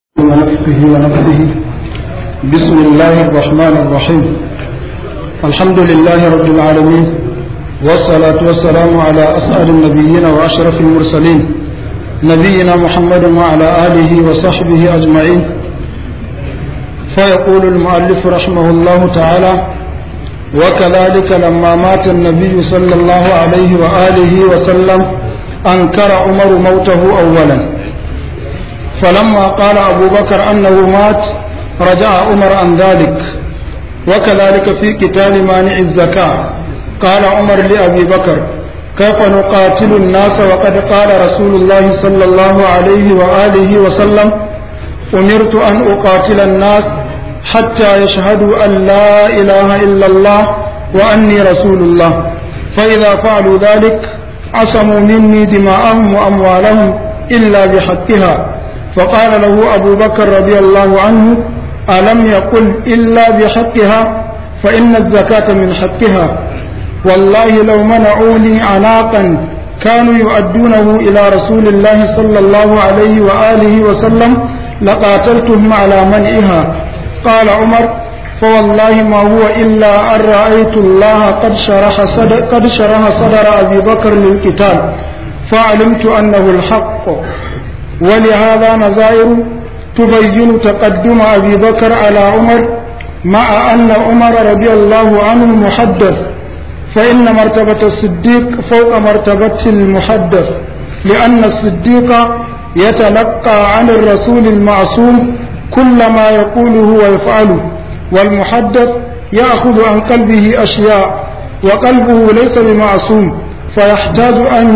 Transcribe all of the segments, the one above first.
ونفخه ونفخه. بسم الله الرحمن الرحيم. الحمد لله رب العالمين، والصلاة والسلام على أسعد النبيين وأشرف المرسلين نبينا محمد وعلى آله وصحبه أجمعين. فيقول المؤلف رحمه الله تعالى: وكذلك لما مات النبي صلى الله عليه وآله وسلم أنكر عمر موته أولا، فلما قال أبو بكر أنه مات رجع عمر عن ذلك. وكذلك في قتال مانع الزكاة قال عمر لأبي بكر: كيف نقاتل الناس وقد قال رسول الله صلى الله عليه وآله وسلم: أمرت أن أقاتل الناس حتى يشهدوا أن لا إله إلا الله وأني رسول الله، فإذا فعلوا ذلك عصموا مني دماءهم وأموالهم إلا بحقها. فقال له أبو بكر رضي الله عنه: ألم يقل إلا بحقها؟ فإن الزكاة من حقها. والله لو منعوني عناقا كانوا يؤدونه إلى رسول الله صلى الله عليه وآله وسلم لقاتلتهم على منعها. قال عمر: فوالله ما هو إلا أن رأيت الله قد شرح صدر أبي بكر للقتال، فعلمت أنه الحق. ولهذا نظائر تبين تقدم أبي بكر على عمر، مع أن عمر رضي الله عنه محدث، فإن مرتبة الصديق فوق مرتبة المحدث، لأن الصديق يتلقى عن الرسول المعصوم كل ما يقوله ويفعله، والمحدث يأخذ عن قلبه أشياء، وقلبه ليس بمعصوم، فيحتاج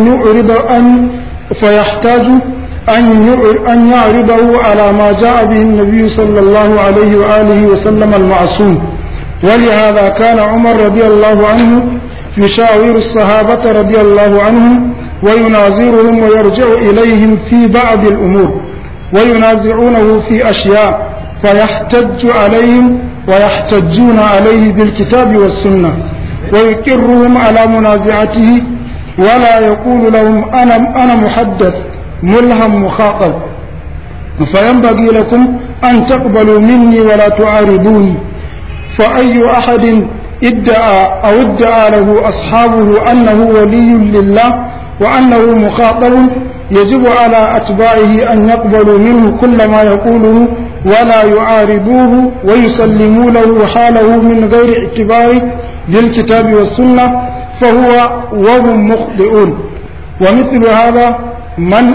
أن يعرضه على ما جاء به النبي صلى الله عليه وآله وسلم المعصوم. ولهذا كان عمر رضي الله عنه يشاور الصحابة رضي الله عنهم ويناظرهم ويرجع إليهم في بعض الأمور، وينازعونه في أشياء فيحتج عليهم ويحتجون عليه بالكتاب والسنة، ويقرهم على منازعته، ولا يقول لهم أنا محدث ملهم مخاطب. فينبغي لكم أن تقبلوا مني ولا تعارضوني. فأي أحد ادعى له أصحابه أنه ولي لله وأنه مخاطب يجب على أتباعه أن يقبلوا منه كل ما يقوله ولا يعارضوه ويسلموا له حاله من غير اعتبار بالكتاب والسنة، فهو وهم مخطئون. ومثل هذا من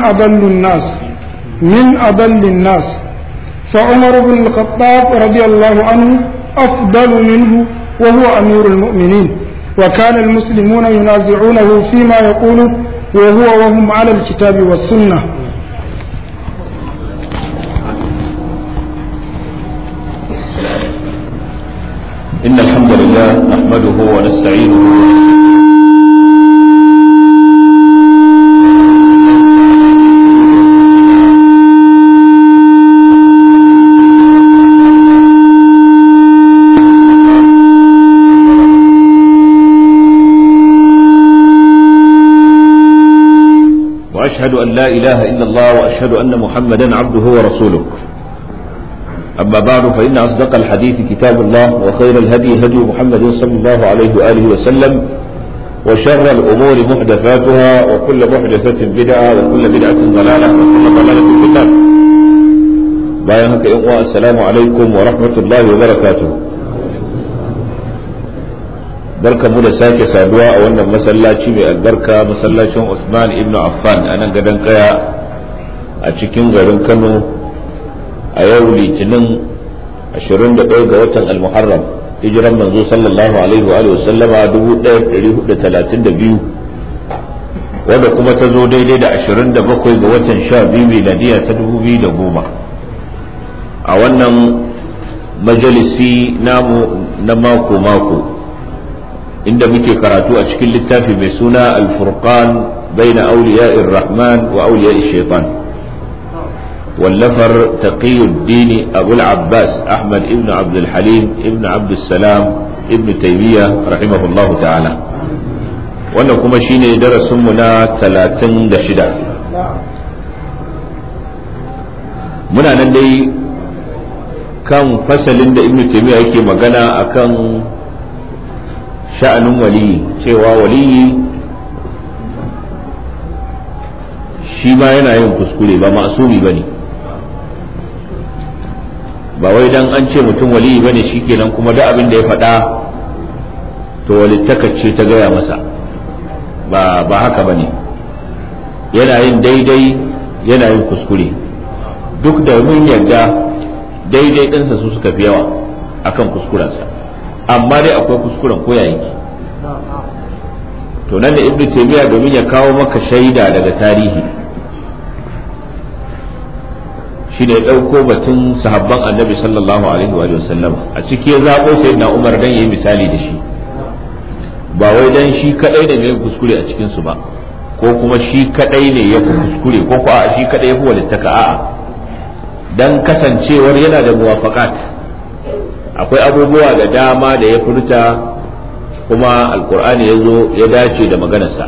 أضل الناس، فعمر بن الخطاب رضي الله عنه أفضل منه وهو أمير المؤمنين، وكان المسلمون ينازعونه فيما يقوله وهم على الكتاب والسنة. إن الحمد لله نحمده ونستعينه وأشهد أن لا إله إلا الله وأشهد أن محمدا عبده ورسوله. أما بعد، فإن أصدق الحديث كتاب الله، وخير الهدي هدي محمد صلى الله عليه وآله وسلم، وشر الأمور محدثاتها، وكل محدثة بدعة، وكل بدعة ضلالة، وكل ضلالة في النار. بايعك السلام عليكم ورحمة الله وبركاته. barka mu da sake saduwa a wannan masallaci mai albarka, masallacin Usman ibn Affan a nan gadon kaya a cikin garin Kano, a yau Litinin 21 ga watan Al-Muharram, hijiran manzo sallallahu alaihi wa sallama 1432, wanda kuma ta zo daidai da 27 ga watan 12 miladiya ta 2010. a wannan majalisi namu na mako inda muke karatu a cikin littafi mai suna Al-Furqan baina awliya'ir rahman wa awliya'ish shaitan, wallafar Taqiyuddin Abul Abbas Ahmad ibn Abdul Halim ibn Abdul Salam ibn Taymiyyah rahimahullahu ta'ala. wannan kuma shine darasin mu na 36. muna nan dai kan fasalin da ibnu taymiya yake magana akan sha'anin waliyi, cewa waliyi shi ma yana yin kuskure, ba ma'asumi bane. Ba wai dan an ce mutum waliyi bane shikenan kuma da abin da ya faɗa to walittakace ta gaya masa, ba haka bane. Yana yin daidai, yana yin kuskure, duk da mun yarda daidai ɗinsa su suka fi yawa akan kuskurensa, amma dai akwai kuskuren ko yake. To nan da ibnu taymiya domin ya kawo maka shaida daga tarihi, shi ne ɗauko batun sahabban annabi sallallahu alaihi wa sallam, a ciki ya zaɓo sayyidina umar dan yayi misali da shi, ba wai dan shi kadai da mai kuskure a cikin su ba, ko kuma shi kadai ne ya fi kuskure, ko ko a shi kadai ya fi walittaka, a'a, dan kasancewar yana da muwafaqat, akwai abubuwa da dama da ya furta kuma alqur'ani ya zo ya dace da maganarsa.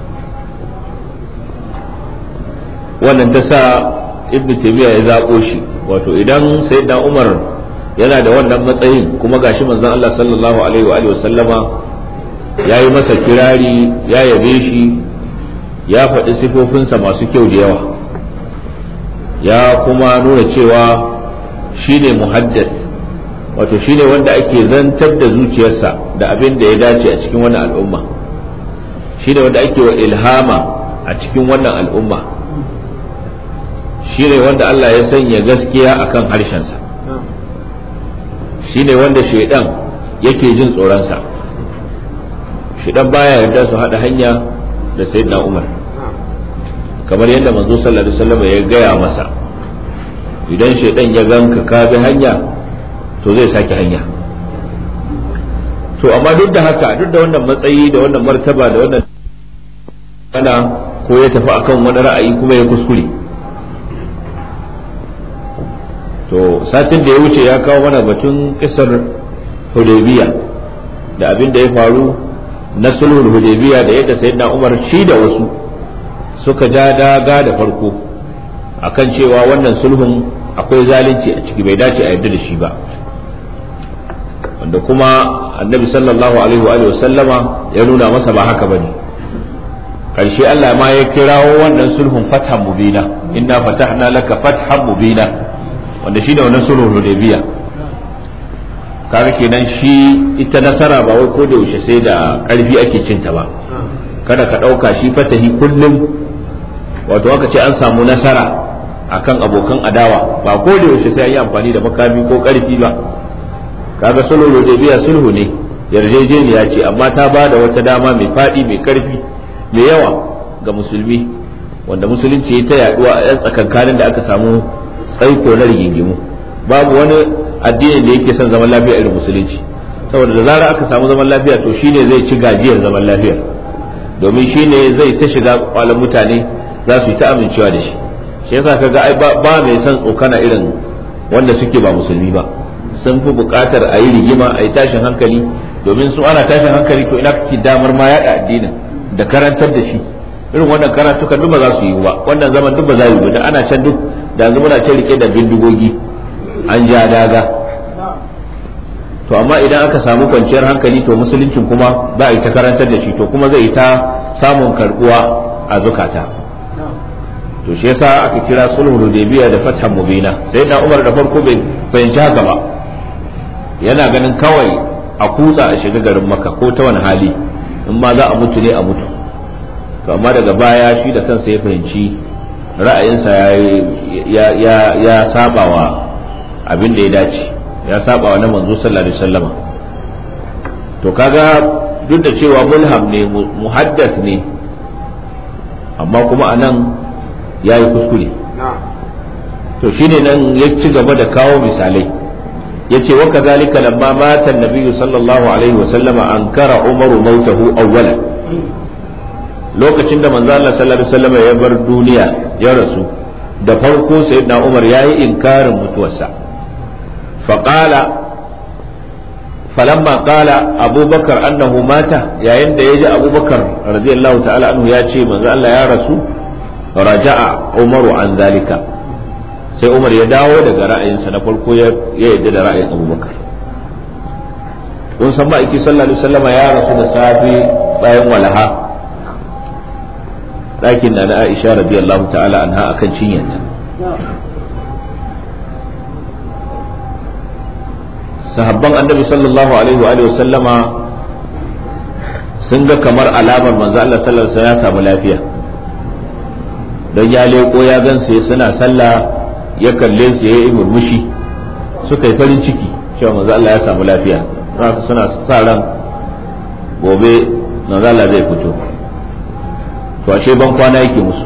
Wannan ta sa ibnu taymiya ya zabo shi, wato idan sayyidina umar yana da wannan matsayin kuma gashi manzon Allah sallallahu alaihi wa sallama yayi masa kirari, ya yabe shi, ya faɗi sifofinsa masu kyau da yawa, ya kuma nuna cewa shine muhaddath, wato shine wanda ake zantar da zuciyarsa da abin da ya dace a cikin wannan al'umma, shine wanda ake wa ilhama a cikin wannan al'umma, shine wanda Allah ya sanya gaskiya akan harshensa, shine wanda shaidan yake jin tsoronsa. Shaidan baya yarda su haɗa hanya da sayyidina Umar, kamar yadda manzo sallallahu alaihi wasallam ya gaya masa, idan shaidan ya ganka ka bi hanya to zai sake hanya. To amma duk da haka, duk da wannan matsayi da wannan martaba da wannan ana ko ya tafi akan wani ra'ayi kuma ya kuskure. To satin da ya wuce ya kawo mana batun kisar Hudaybiya da abin da ya faru na sulhul Hudaybiya, da yadda sayyidina Umar shi da wasu suka ja daga da farko akan cewa wannan sulhun akwai zalunci a ciki, bai dace a yarda da shi ba, wanda kuma annabi sallallahu alaihi wa sallama ya nuna masa ba haka bane. Karshe Allah ma ya kirawo wannan sulhun fathan mubina, inna fatahna laka fathan mubina, wanda shine wannan sulhul Hudaybiya. kaga kenan shi ita nasara ba wai ko da yaushe sai da karfi ake cinta ba. kada ka dauka shi fatahi kullum, wato aka ce an samu nasara akan abokan adawa, ba ko da yaushe sai an yi amfani da makami ko karfi ba. kaga sulhul Hudaybiya sulhu ne, yarjejeniya ce, amma ta ba da wata dama mai fadi mai karfi mai yawa ga musulmi, wanda musulunci ya ta yaduwa a yan tsakankanin da aka samu tsaiko na rigingimu. babu wani addinin da yake son zaman lafiya irin musulunci, saboda da zarar aka samu zaman lafiya to shine zai ci gajiyar zaman lafiya, domin shine zai ta shiga kwalan mutane, za su yi ta amincewa da shi. shi yasa kaga ai ba mai son tsokana irin wanda suke ba musulmi ba, sun fi buƙatar a yi rigima, a yi tashin hankali, domin su ana tashin hankali to ina kake damar ma yaɗa addinin da karantar da shi. irin wannan karatukan duk ba za su yi ba, wannan zaman duk ba za yi ba, da ana can duk da yanzu muna can rike da bindigogi an ja daga. to amma idan aka samu kwanciyar hankali to musuluncin kuma za a yi ta karantar da shi, to kuma zai yi ta samun karbuwa a zukata. to shi yasa aka kira sulhul Hudaybiya da fathan mubina. sai da Umar da farko bai fahimci haka ba, yana ganin kawai a kutsa a shiga garin Makka ko ta wani hali, in ma za a mutu ne a mutu. to amma daga baya shi da kansa ya fahimci ra'ayinsa ya sabawa abin da ya dace, ya sabawa na manzo sallallahu alaihi wasallama. to kaga duk da cewa mulham ne, muhaddath ne, amma kuma anan yayi kuskure. to shine nan ya ci gaba da kawo misalai, yace wa kadhalika lamma mata an-nabiy sallallahu alaihi wasallama ankara umaru mautahu awwalan. lokacin da manzo Allah sallallahu alaihi wasallam ya bar duniya ya rasu, da farko sayyidina Umar yayi inkarin mutuwarsa. faqala falamma qala Abubakar annahu mata, yayin da yaji Abubakar radiyallahu ta'ala anhu ya ce manzo Allah ya rasu, raja'a Umaru an zalika, sai Umar ya dawo daga ra'ayinsa na farko ya yarda da ra'ayin Abubakar. Kun san ma'aiki sallallahu alaihi wasallam ya rasu da safi bayan walaha ɗakin na Aisha radiyallahu ta'ala anha akan cinyanta. Sahabban annabi sallallahu alaihi wa sallama sun ga kamar alamar manzo Allah sallallahu alaihi wasallam ya samu lafiya, don ya leko ya gansu suna sallah, ya kalle su ya yi murmushi, suka yi farin ciki cewa manzo Allah ya samu lafiya. Suna sa ran gobe manzo Allah zai fito, to ashe ban kwana yake musu.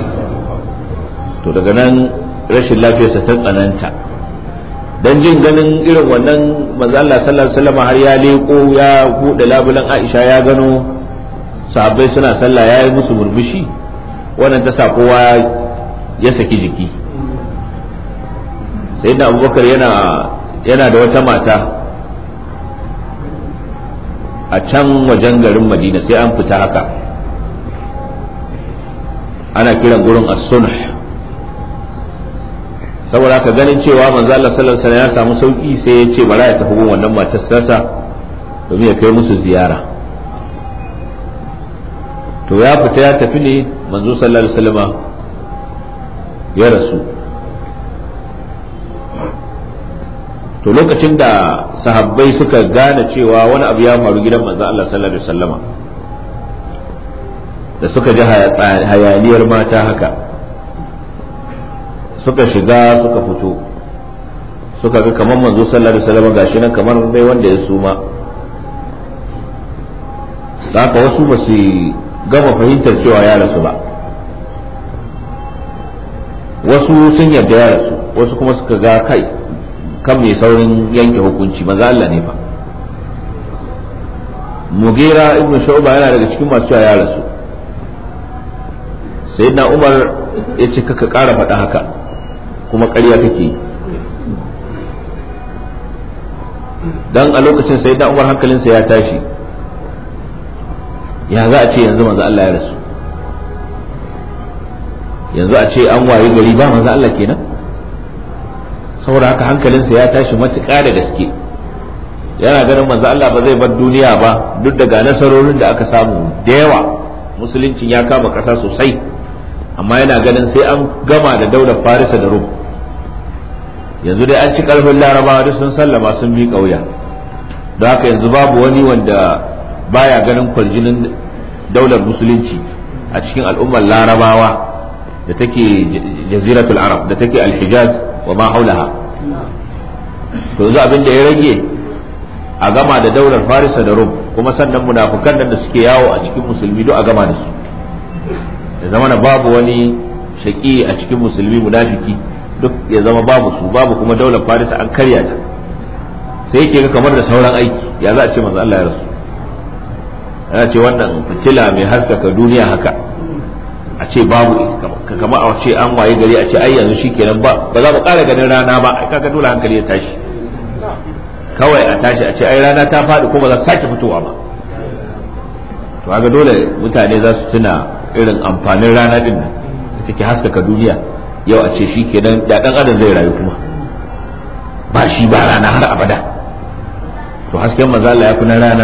To daga nan rashin lafiyarsa ta tsananta, dan jin ganin irin wannan manzo Allah sallallahu alaihi wasallam har ya leko ya bude labulan Aisha ya gano sahabbai suna sallah, ya yi musu murmushi, wannan ta sa kowa ya saki jiki. Sayyidina Abubakar yana da wata mata a can wajen garin Madina, sai an fita haka ana kiran gurin as-sunh. Saboda haka ganin cewa manzo Allah sallallahu alaihi wasallam ya samu sauki, sai ya ce bara ya tafi gun wannan matar sasa domin ya kai musu ziyara. To ya fita ya tafi ne manzo sallallahu alaihi wasallam ya rasu. To lokacin da sahabbai suka gane cewa wani abu ya faru gidan manzo Allah sallallahu alaihi wasallama, da suka ji hayaniyar mata haka, suka shiga suka fito, suka ga kamar manzo sallallahu alaihi wasallama gashi nan kamar dai wanda ya suma. Haka wasu ba su gama fahimtar cewa ya rasu ba, wasu sun yarda ya rasu, wasu kuma suka ga kai kan mai saurin yanke hukunci maza Allah ne fa. Mugira ibn Shu'ba yana daga cikin masu cewa ya rasu. Sayyidina Umar ya ce kaka ƙara faɗa haka, kuma ƙarya kake yi. Dan a lokacin Sayyidina Umar hankalinsa ya tashi, ya za a ce yanzu maza Allah ya rasu, yanzu a ce an waye gari ba maza Allah kenan. Saboda haka hankalinsa ya tashi matuƙa da gaske, yana ganin manzo Allah ba zai bar duniya ba, duk daga nasarorin da aka samu da yawa, musuluncin ya kama ƙasa sosai, amma yana ganin sai an gama da daular Farisa da Rum. Yanzu dai an ci ƙarfin Larabawa duk sun sallama sun bi ƙauya, don haka yanzu babu wani wanda baya ganin kwarjinin daular musulunci a cikin al'ummar Larabawa da take jaziratul Arab, da take al-Hijaz wa ma haulaha. To yanzu abin da ya rage a gama da daular Farisa da Rum, kuma sannan munafukan nan da suke yawo a cikin musulmi duk a gama da su, ya zama na babu wani shaki a cikin musulmi munafiki, duk ya zama babu su, babu kuma daular Farisa an karya ta. Sai yake ga kamar da sauran aiki, ya za a ce manzo Allah ya rasu, yana ce wannan fitila mai haskaka duniya haka a ce babu, kama a ce an waye gari a ce ai yanzu shikenan ba za mu ƙara ganin rana ba, ai kaga dole hankali ya tashi, kawai a tashi a ce ai rana ta faɗi ko ba za su sake fitowa ba. To kaga dole mutane za su tuna irin amfanin rana din nan da take haskaka duniya. Yau a ce shikenan da dan adam zai rayu kuma ba shi ba rana har abada. To hasken manzo Allah ya fi na rana.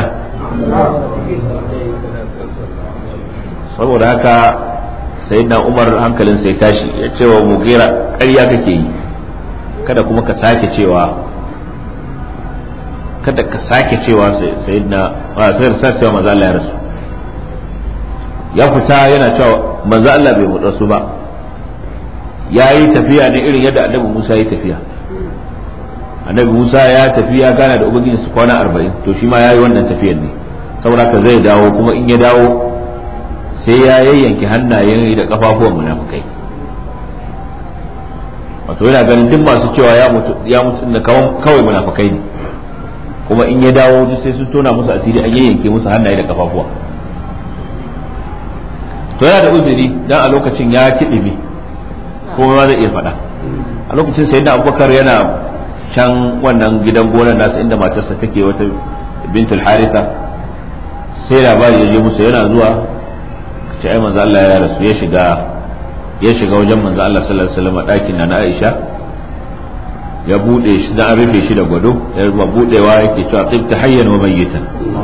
Saboda haka sayyidina Umar hankalin sai tashi, ya ce wa Mughira ƙarya kake yi, kada kuma ka sake cewa sayyidina sai cewa manzo Allah ya rasu. Ya fita yana cewa manzo Allah bai mutu su ba, yayi tafiya ne irin yadda Annabi Musa ya tafiya. Annabi Musa ya tafi ya gana da ubangiji su kwana 40, to shi ma yayi wannan tafiyar ne, saboda ka zai dawo, kuma in ya dawo sai ya yayyanke hannayen da kafafuwan munafikai. Wato yana ganin duk masu cewa ya mutu da kawai munafikai ne, kuma in ya dawo duk sai sun tona musu asiri, an yayyanke musu hannaye da kafafuwa. To yana da uzuri dan a lokacin ya kiɗime, kuma ma zai iya faɗa. A lokacin sayyidina Abubakar yana can wannan gidan gonar nasa inda matarsa take, wata bintul Haritha, sai labari ya je musu, yana zuwa ce ai manzo Allah ya rasu, ya shiga wajen manzo Allah sallallahu alaihi wasallam ɗakin na Aisha ya bude shi da an rufe shi da gwado, ya budewa yake cewa tibta hayyan wa mayyitan.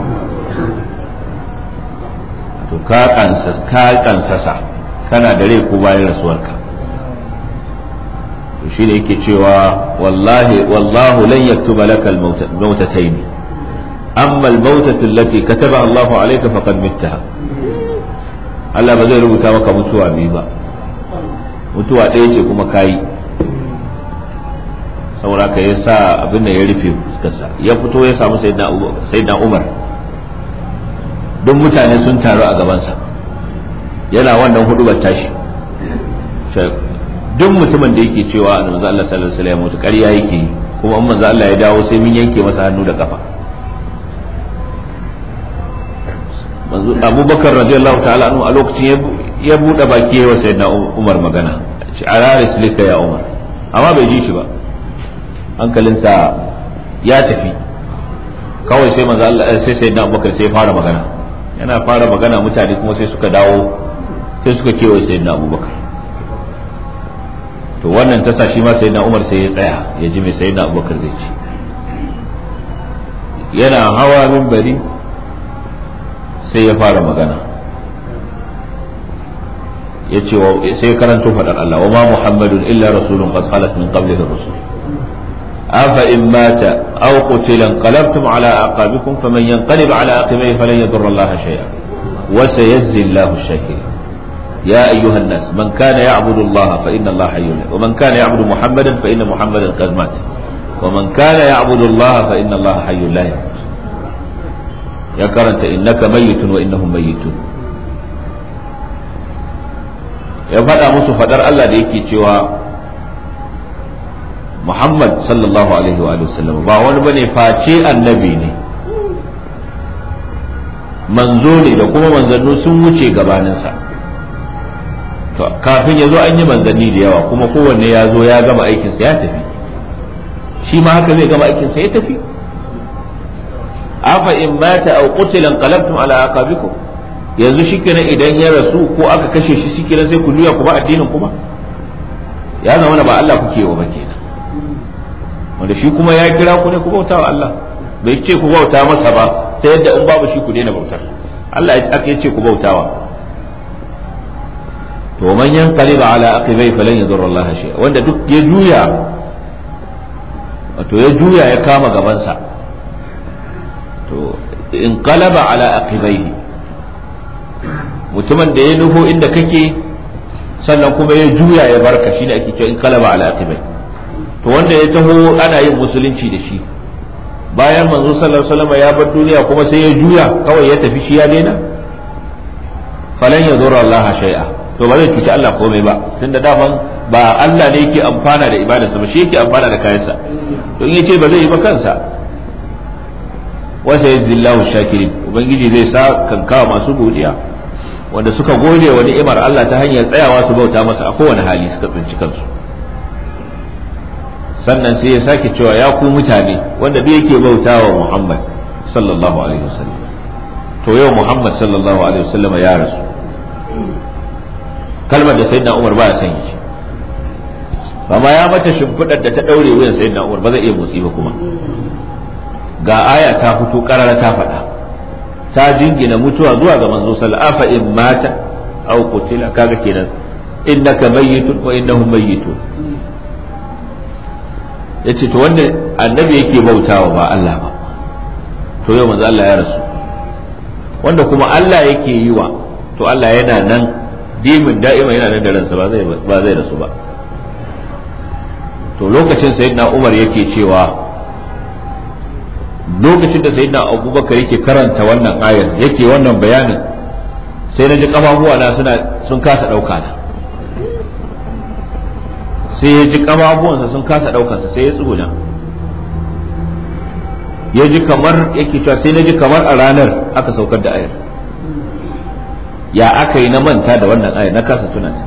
To ka kansasa kana da rai ko bayan rasuwarka. To shi ne yake cewa wallahu lan yaktuba laka al-mautatayn amma al-mautatu allati kataba Allahu alayka faqad mittaha. Allah ba zai rubuta maka mutuwa biyu ba, mutuwa ɗaya ce kuma kayi. saboda ka ya sa abin da ya rufe fuskarsa, ya fito ya samu sayyidina Umar, duk mutane sun taru a gabansa yana wannan hudubar tashi. Duk mutumin da yake cewa manzo Allah sallallahu alaihi wasallam mutu ƙarya yake yi, kuma in manzo Allah ya dawo sai mun yanke masa hannu da kafa. manzo Abubakar radiyallahu ta'ala anhu a lokacin ya bude baki yayin sayyidina Umar magana, ce araris lika ya Umar, amma bai ji shi ba, hankalinsa ya tafi. Kawai sai manzo Allah sai sayyidina Abubakar sai ya fara magana, yana fara magana mutane kuma sai suka dawo sai suka kewaye sayyidina Abubakar. To wannan ta sa shi ma sayyidina Umar sai ya tsaya ya ji mai sayyidina Abubakar zai ci. Yana hawa minbari sai ya fara magana, ya ce sai karanto faɗar Allah, wa ma Muhammadun illa rasulun qad khalat min qablihi ar-rusul afa in mata aw qutila inqalabtum ala aqabikum faman yanqalib ala aqibihi falan yadurra Allah shay'a wa sayajzi Allahu ash-shakirin. يا أيها الناس من كان يعبد الله فإن الله حي لا يموت ومن كان يعبد محمدا فإن محمدا قد مات ومن كان يعبد الله فإن الله حي لا يموت. يا كرنت إنك ميت وإنهم ميتون. يا فدا musu fadar Allah da yake cewa Muhammad sallallahu alaihi wa sallam ba wani bane face annabi ne, manzo ne da kuma manzannu sun wuce gabaninsa. To kafin ya zo an yi manzanni da yawa kuma kowanne ya zo ya gama aikinsa ya tafi, shi ma haka zai gama aikinsa ya tafi. afa in mata aw qutila qalabtum ala aqabikum, yanzu shikenan idan ya rasu ko aka kashe shi shikenan sai ku juya ku ba addinin kuma, ya zama ba Allah kuke wa ba kenan, wanda shi kuma ya kira ku ne ku bauta wa Allah, bai ce ku bauta masa ba ta yadda in babu shi ku daina bautar Allah, ya ce ku bautawa. to man yanqaliba ala aqibai falan yadurra Allah shay'a, wanda duk ya juya wato ya juya ya kama gabansa, to in qalaba ala aqibaihi, mutumin da ya nufo inda kake sannan kuma ya juya ya barka, shine ake cewa in qalaba ala aqibai. to wanda ya taho ana yin musulunci da shi bayan manzo sallallahu alaihi wasallam ya bar duniya kuma sai ya juya kawai ya tafi shi ya daina, falan yadurra Allah shay'a, to ba zai cuci Allah komai ba, tunda daman ba Allah ne yake amfana da ibadarsa ba, shi yake amfana da kayansa. to in yace ba zai yi ba kansa. wa sayyidillahu shakirin, ubangiji zai sa kankawa masu godiya wanda suka gode wa ni'imar Allah ta hanyar tsayawa su bauta masa a kowane hali suka tsinci kansu. sannan sai ya sake cewa ya ku mutane wanda duk yake bautawa Muhammad sallallahu alaihi wasallam, to yau Muhammad sallallahu alaihi wasallam ya rasu. kalmar da sayyidina Umar ba ya san shi, amma ya mata shimfidar da ta daure wuyan sayyidina Umar ba zai iya motsi ba. kuma ga aya ta fito karara ta faɗa, ta jingina mutuwa zuwa ga manzo sallallahu alaihi wasallam, in mata aw qutila, kaga kenan innaka mayyitun wa innahum mayyitun. yace to wanda annabi yake bautawa ba Allah ba, to yau manzo Allah ya rasu. wanda kuma Allah yake yi wa, to Allah yana nan dimin da'ima, yana nan da ransa ba zai rasu ba. to lokacin sayyidina Umar yake cewa, lokacin da sayyidina Abubakar yake karanta wannan ayar yake wannan bayanin, sai na ji kafafuwa na sun kasa dauka na, sai ya ji kafafuwansa sun kasa daukansa, sai ya tsuguna, ya ji kamar yake cewa sai na ji kamar a ranar aka saukar da ayar. ya aka yi na manta da wannan ayar, na kasa tunanta.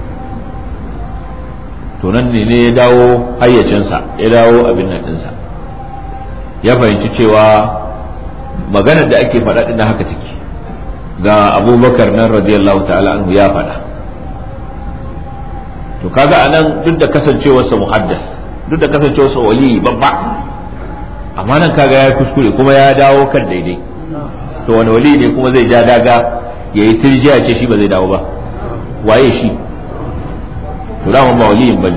to nan ne ya dawo hayyacinsa, ya dawo abin nan ɗinsa, ya fahimci cewa maganar da ake faɗa ɗin haka take. ga Abubakar nan radiyallahu ta'ala anhu ya faɗa. to kaga anan duk da kasancewarsa muhaddas, duk da kasancewa sa wali babba, amma nan kaga ya kuskure kuma ya dawo kan daidai. To wani wali ne kuma zai ja daga ya yi tirjiya ce shi ba zai dawo ba? Waye shi? to da ba waliyin bane.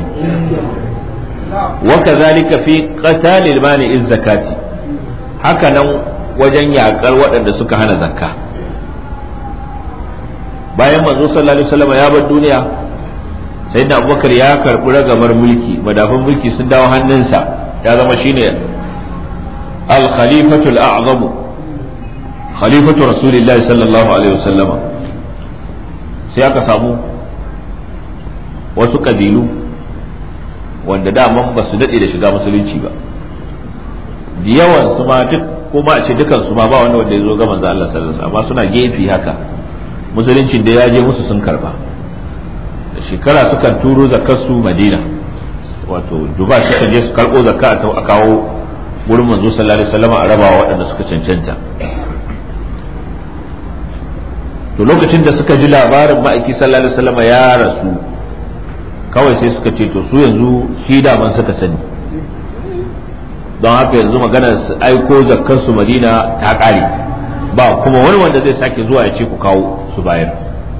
Wa kadhalika fi qatalil mani'iz zakati, haka nan wajen yakar waɗanda suka hana zakka. Bayan manzo sallallahu alaihi wasallam ya bar duniya, sayyidina Abubakar ya karɓi ragamar mulki, madafin mulki sun dawo hannunsa, ya zama shine al-khalifatu al-a'zam, khalifatu rasulillahi sallallahu alaihi wasallam. Sai aka samu wasu kabilu wanda daman ba su daɗe da shiga musulunci ba, da yawan su ma duk ko ma a ce dukan su ma ba wanda ya zo ga manzo Allah sallallahu alaihi wasallam, amma suna gefe haka, musuluncin da ya je musu sun karba. Da shekara sukan turo zakar su Madina, wato Dubai suka je su karbo zakka a kawo wurin manzo sallallahu alaihi wasallam a rabawa waɗanda suka cancanta. To lokacin da suka ji labarin ma'aiki sallallahu alaihi wasallam ya rasu, kawai sai suka ce to su yanzu shi daman suka sani, don haka yanzu maganar su aiko zakkar su Madina ta ƙare, ba kuma wani wanda zai sake zuwa ya ce ku kawo su bayar.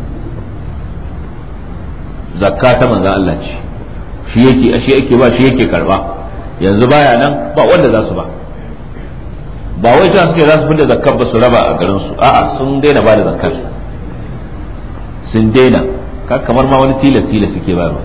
Zakka ta manzon Allah ce, shi yake ba, shi yake karba, yanzu baya nan ba wanda za su ba. Ba wai ta suke za su fita zakkar ba su raba a garin su, a'a sun daina ba da zakkar, sun daina, kamar ma wani tilas suke bayarwa.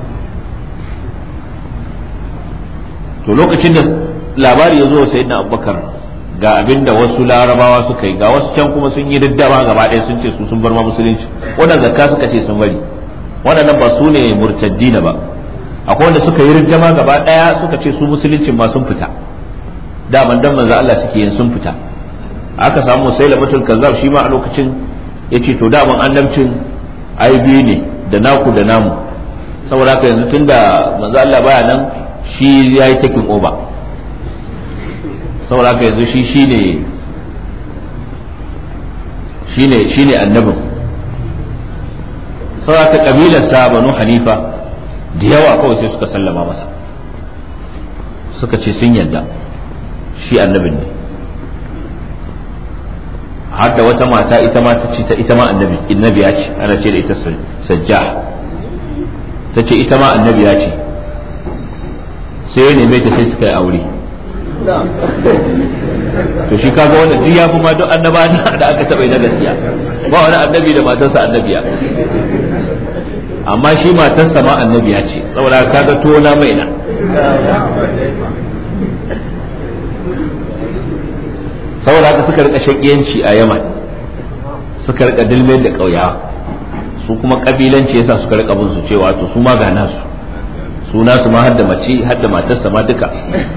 To lokacin da labari ya zo sayyidina Abubakar ga abin da wasu larabawa suka yi, ga wasu can kuma sun yi daddama gaba ɗaya sun ce su sun bar ma musulunci, wannan zakka suka ce sun bari, waɗannan ba su ne murtaddina ba. Akwai wanda suka yi daddama gaba ɗaya suka ce su musuluncin ma sun fita, daman dan manzo Allah suke yin sun fita. Aka samu Musailamatul Kazzab shi ma a lokacin yace to daman annabcin ai biyu ne, da naku da namu, saboda haka yanzu tunda manzo Allah baya nan shi yayi taking over, saboda haka yanzu shi shine annabin. saboda haka kabilar sa Banu Hanifa da yawa kawai sai suka sallama masa, suka ce sun yarda shi annabin ne. har da wata mata ita ma ta ce ita ma annabiya ce, ana ce da ita Sajjah, ta ce ita ma annabiya ce, sai ya neme ta sai suka yi aure. To shi kaga wannan duk ya fi ma duk annaba da aka taɓa yi na gaskiya, ba wani annabi da matarsa annabiya, amma shi matarsa ma annabiya ce, saboda kaga tona mai na. Saboda haka suka rika shakiyanci a Yaman, suka rika dilmai da ƙauyawa, su kuma kabilanci yasa suka rika bin su cewa to su ma ga nasu, su nasu ma hadda mace hadda matarsa ma duka.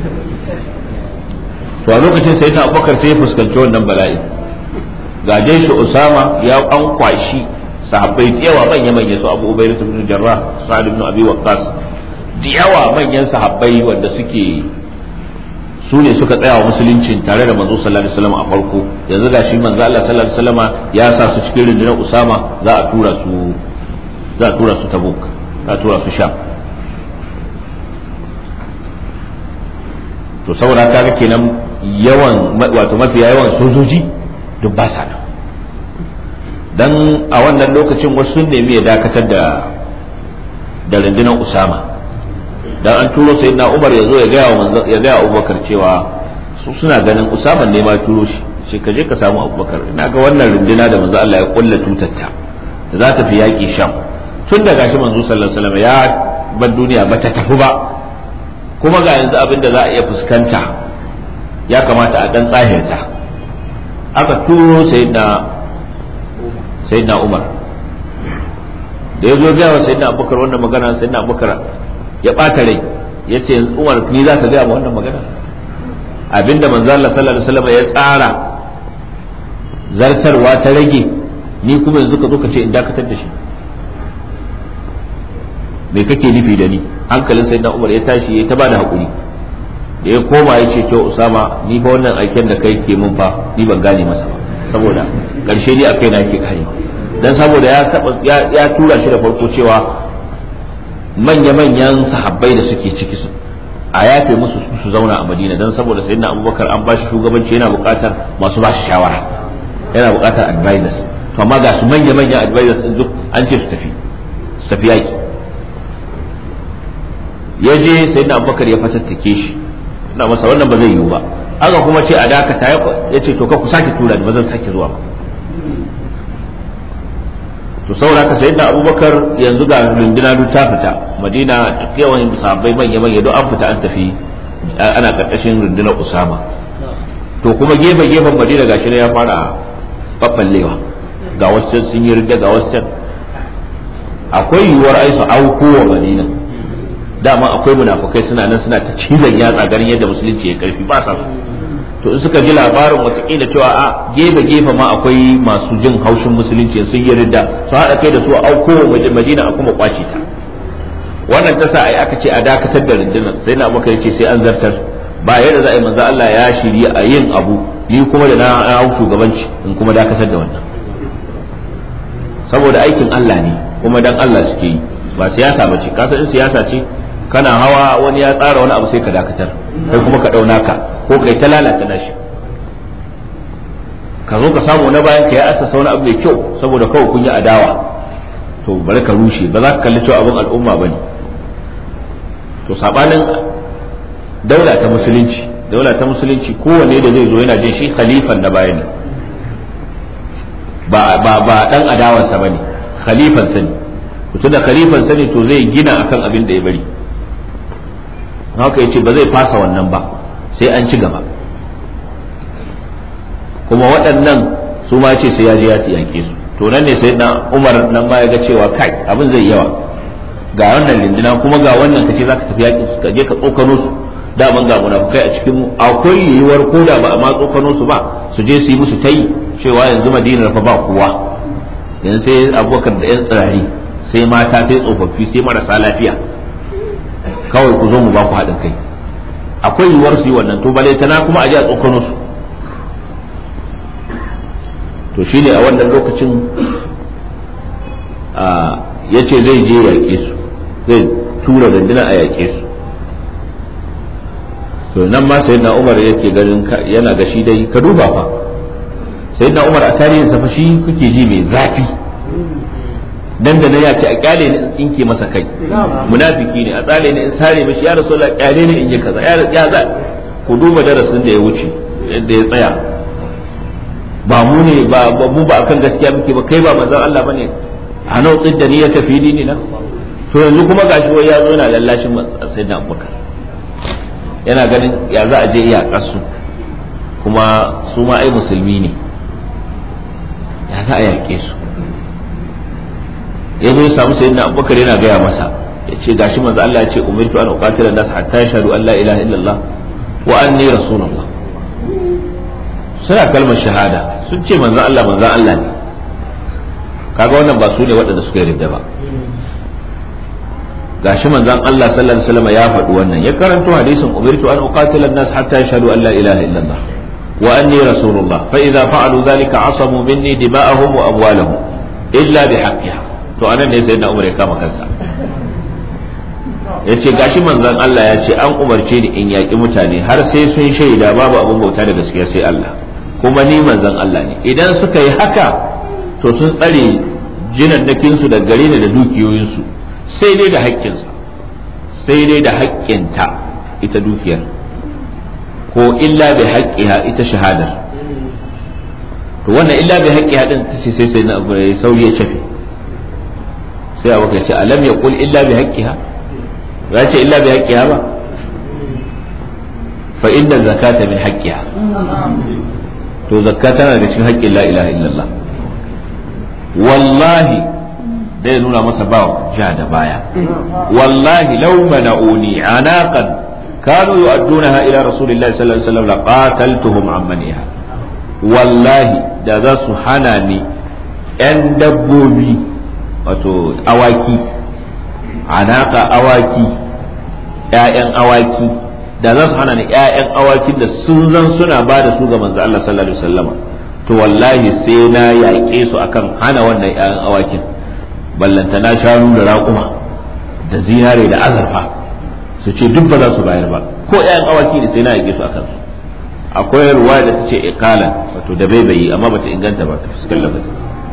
To a lokacin sai ta Abubakar sai ya fuskanci wannan bala'i, ga shi Usama ya an kwashi sahabbai da yawa manya su Abu Ubaidah ibn Jarrah, Sa'd ibn Abi Waqqas, da yawa manyan sahabbai wanda su ne suka tsaya wa musuluncin tare da manzo sallallahu alaihi wasallam a farko. Yanzu gashi manzo Allah sallallahu alaihi wasallam ya sa su cikin rundunar Usama, za a tura su Tabuk, za a tura su Sham. To saboda kaga kenan yawan wato mafiya yawan sojoji duk ba sa dan a wannan lokacin wasu sun nemi ya dakatar da rundunar Usama, dan an turo sayyidina Umar ya zo ya gaya Abubakar cewa su suna ganin Usama ne ma turo shi ka je ka samu Abubakar, ina ga wannan runduna da manzo Allah ya kulla tutatta da za ta fi yaki Sham, tun da gashi manzo sallallahu alaihi wasallam ya bar duniya ba ta tafi ba, kuma ga yanzu abin da za a iya fuskanta ya kamata a dan tsahirta. Aka turo sayyidina Umar, da ya zo gaya wa sayyidina Abubakar wannan magana, sayyidina Abubakar ya ɓata rai, ya ce Umar ni za ka gaya ma wannan magana, abinda manzo Allah sallallahu alaihi wasallam ya tsara zartarwa ta rage, ni kuma yanzu ka zo ka ce in dakatar da shi, me kake nufi da ni? Hankalin sayyidina Umar ya tashi ya ta bada hakuri, da ya koma ya ce to Usama ni fa wannan aiken da kai ke mun fa ni ban gane masa ba, saboda karshe ni akai na ke karewa, dan saboda ya tura shi da farko cewa manya-manyan sahabbai da suke ciki a yafe musu su zauna a Madina dan saboda sayyidina Abubakar an bashi shugabanci yana buƙatar masu bashi shawara, yana buƙatar advisors, to amma ga su manya advisors din duk an ce su tafi yaki. Ya je sayyidina Abubakar ya fatattake shi, ina masa wannan ba zai yiwu ba, aka kuma ce a dakata, ya ce to ka ku sake tura ni ba zan sake zuwa ba. To saboda ka sayyidina Abubakar yanzu ga runduna duk ta fita Madina, duk yawan sahabbai manya duk an fita an tafi, ana karkashin rundunar Usama. To kuma gefen Madina gashi ne ya fara baballewa, ga wasu sun yi ridda, ga wasu akwai yiwuwar ai su auko wa Madina. Dama akwai munafukai suna nan suna ta cizon yatsa ganin yadda musulunci ya karfi, ba sa to in suka ji labarin watakila cewa a gefe ma akwai masu jin haushin musulunci sun yi ridda, su haɗa kai da su a auko Madina a kuma kwace ta. Wannan ta sa ai aka ce a dakatar da rundunar, sai na Abubakar ce sai an zartar, ba yadda za a yi manzo Allah ya shirya a yin abu ni kuma da na hau shugabanci in kuma dakatar da wannan, saboda aikin Allah ne kuma dan Allah suke yi, ba siyasa ba ce. Kasan in siyasa ce kana hawa wani ya tsara wani abu sai ka dakatar, kai kuma ka ɗauna ka ko kai ta lalata nashi, ka zo ka samu na bayan ka ya asasa wani abu mai kyau saboda kawai kun yi adawa, to bari ka rushe, ba za ka kalli cewa abin al'umma bane. To sabanin daula ta musulunci kowanne da zai zo yana jin shi khalifan na baya ne, ba dan adawarsa bane, khalifan sani. Tunda khalifan sani to zai gina akan abin da ya bari, haka yace ba zai fasa wannan ba sai an ci gaba. Kuma waɗannan su ma ce sai ya je ya tiyake su, to nan ne sai na Umar nan ma ya ga cewa kai abin zai yawa, ga wannan lindina kuma ga wannan kace zaka tafi yakin su, ka je ka tsokano su, daman ga munafukai a cikin mu, akwai yiwuwar ko da ba a ma tsokano su ba su je su yi musu tayi cewa yanzu Madina fa ba kowa, yanzu sai Abubakar da yan tsirari, sai mata, sai tsofaffi, sai marasa lafiya, kawai ku zo mu ba ku haɗin kai. Akwai yiwuwar su yi wannan, to bale tana kuma a je a tsokano su. To shine a wannan lokacin ya ce zai je yaƙe su, zai tura rundunar a yaƙe su. To nan ma sayyidina Umar yake ganin yana ga shi dai, ka duba fa sayyidina Umar a tarihin sa fa shi kuke ji mai zafi, dan da ya ce a kyale ni in tsinke masa kai, munafiki ne, a tsale ni in sare mishi, ya rasulullah kyale ni in yi kaza, ya za ku duba darasin da ya wuce yadda ya tsaya, ba mu ne ba mu ba akan gaskiya muke ba, kai ba manzon Allah bane, hanau tsidda ni ya tafi dini na. To yanzu kuma gashi wai ya zo yana lallashin sayyidina Abubakar, yana ganin ya za a je iyakar su, kuma su ma ai musulmi ne, ya za a yaƙe su. Ya zo ya samu sayyidina Abubakar yana gaya masa, ya ce gashi manzo Allah ya ce umirtu an uqatila nas hatta yashhadu an la ilaha illallah wa anni rasulullah. Suna kalmar shahada, sun ce manzo Allah ne, kaga wannan ba su ne waɗanda suka yarda ba. Gashi manzon Allah sallallahu alaihi wasallam ya faɗi wannan, ya karanto hadisin umirtu an uqatila an-nas hatta yashhadu an la ilaha illallah wa anni rasulullah fa idza fa'alu dhalika asamu minni dima'ahum wa amwalahum illa bihaqqiha. To anan ne sai na Umar ya kama kansa, yace gashi manzon Allah ya ce an umarce ni in yaƙi mutane har sai sun shaida babu abin bauta da gaskiya sai Allah, kuma ni manzon Allah ne. Idan suka yi haka to sun tsare jinannakin su da gare ni da dukiyoyin su, sai dai da haƙƙinsa, sai dai da haƙƙinta ita dukiyar, ko illa bi haqqiha ita shahadar. To wannan illa bi haqqiha din sai sai na sauri ya cafe, sai Abu ya ce alam yaqul illa bi haqqiha, ya ce illa bi haqqiha ba, fa inna zakata min haqqiha, to zakata tana da cikin haƙƙin la ilaha illallah. Wallahi dai nuna masa ba ja da baya, wallahi law mana'uni anaqan kanu yu'addunaha ila rasulillahi sallallahu alaihi wasallam laqataltuhum ammaniha. Wallahi da za su hana ni yan dabbobi, wato awaki, anaka awaki, ƴaƴan awaki, da za su hana ni ƴaƴan awakin da sun zan suna ba da su ga manzo Allah sallallahu alaihi wasallam, to wallahi sai na yaƙe su akan hana wannan ƴaƴan awakin, ballanta na shanu da raƙuma da zinare da azurfa, su ce duk ba za su bayar ba, ko ƴaƴan awaki ne sai na yake su akan su. akwai ruwaya da ta ce iqala, wato da bai amma bata inganta ba ta fuskar lafazi.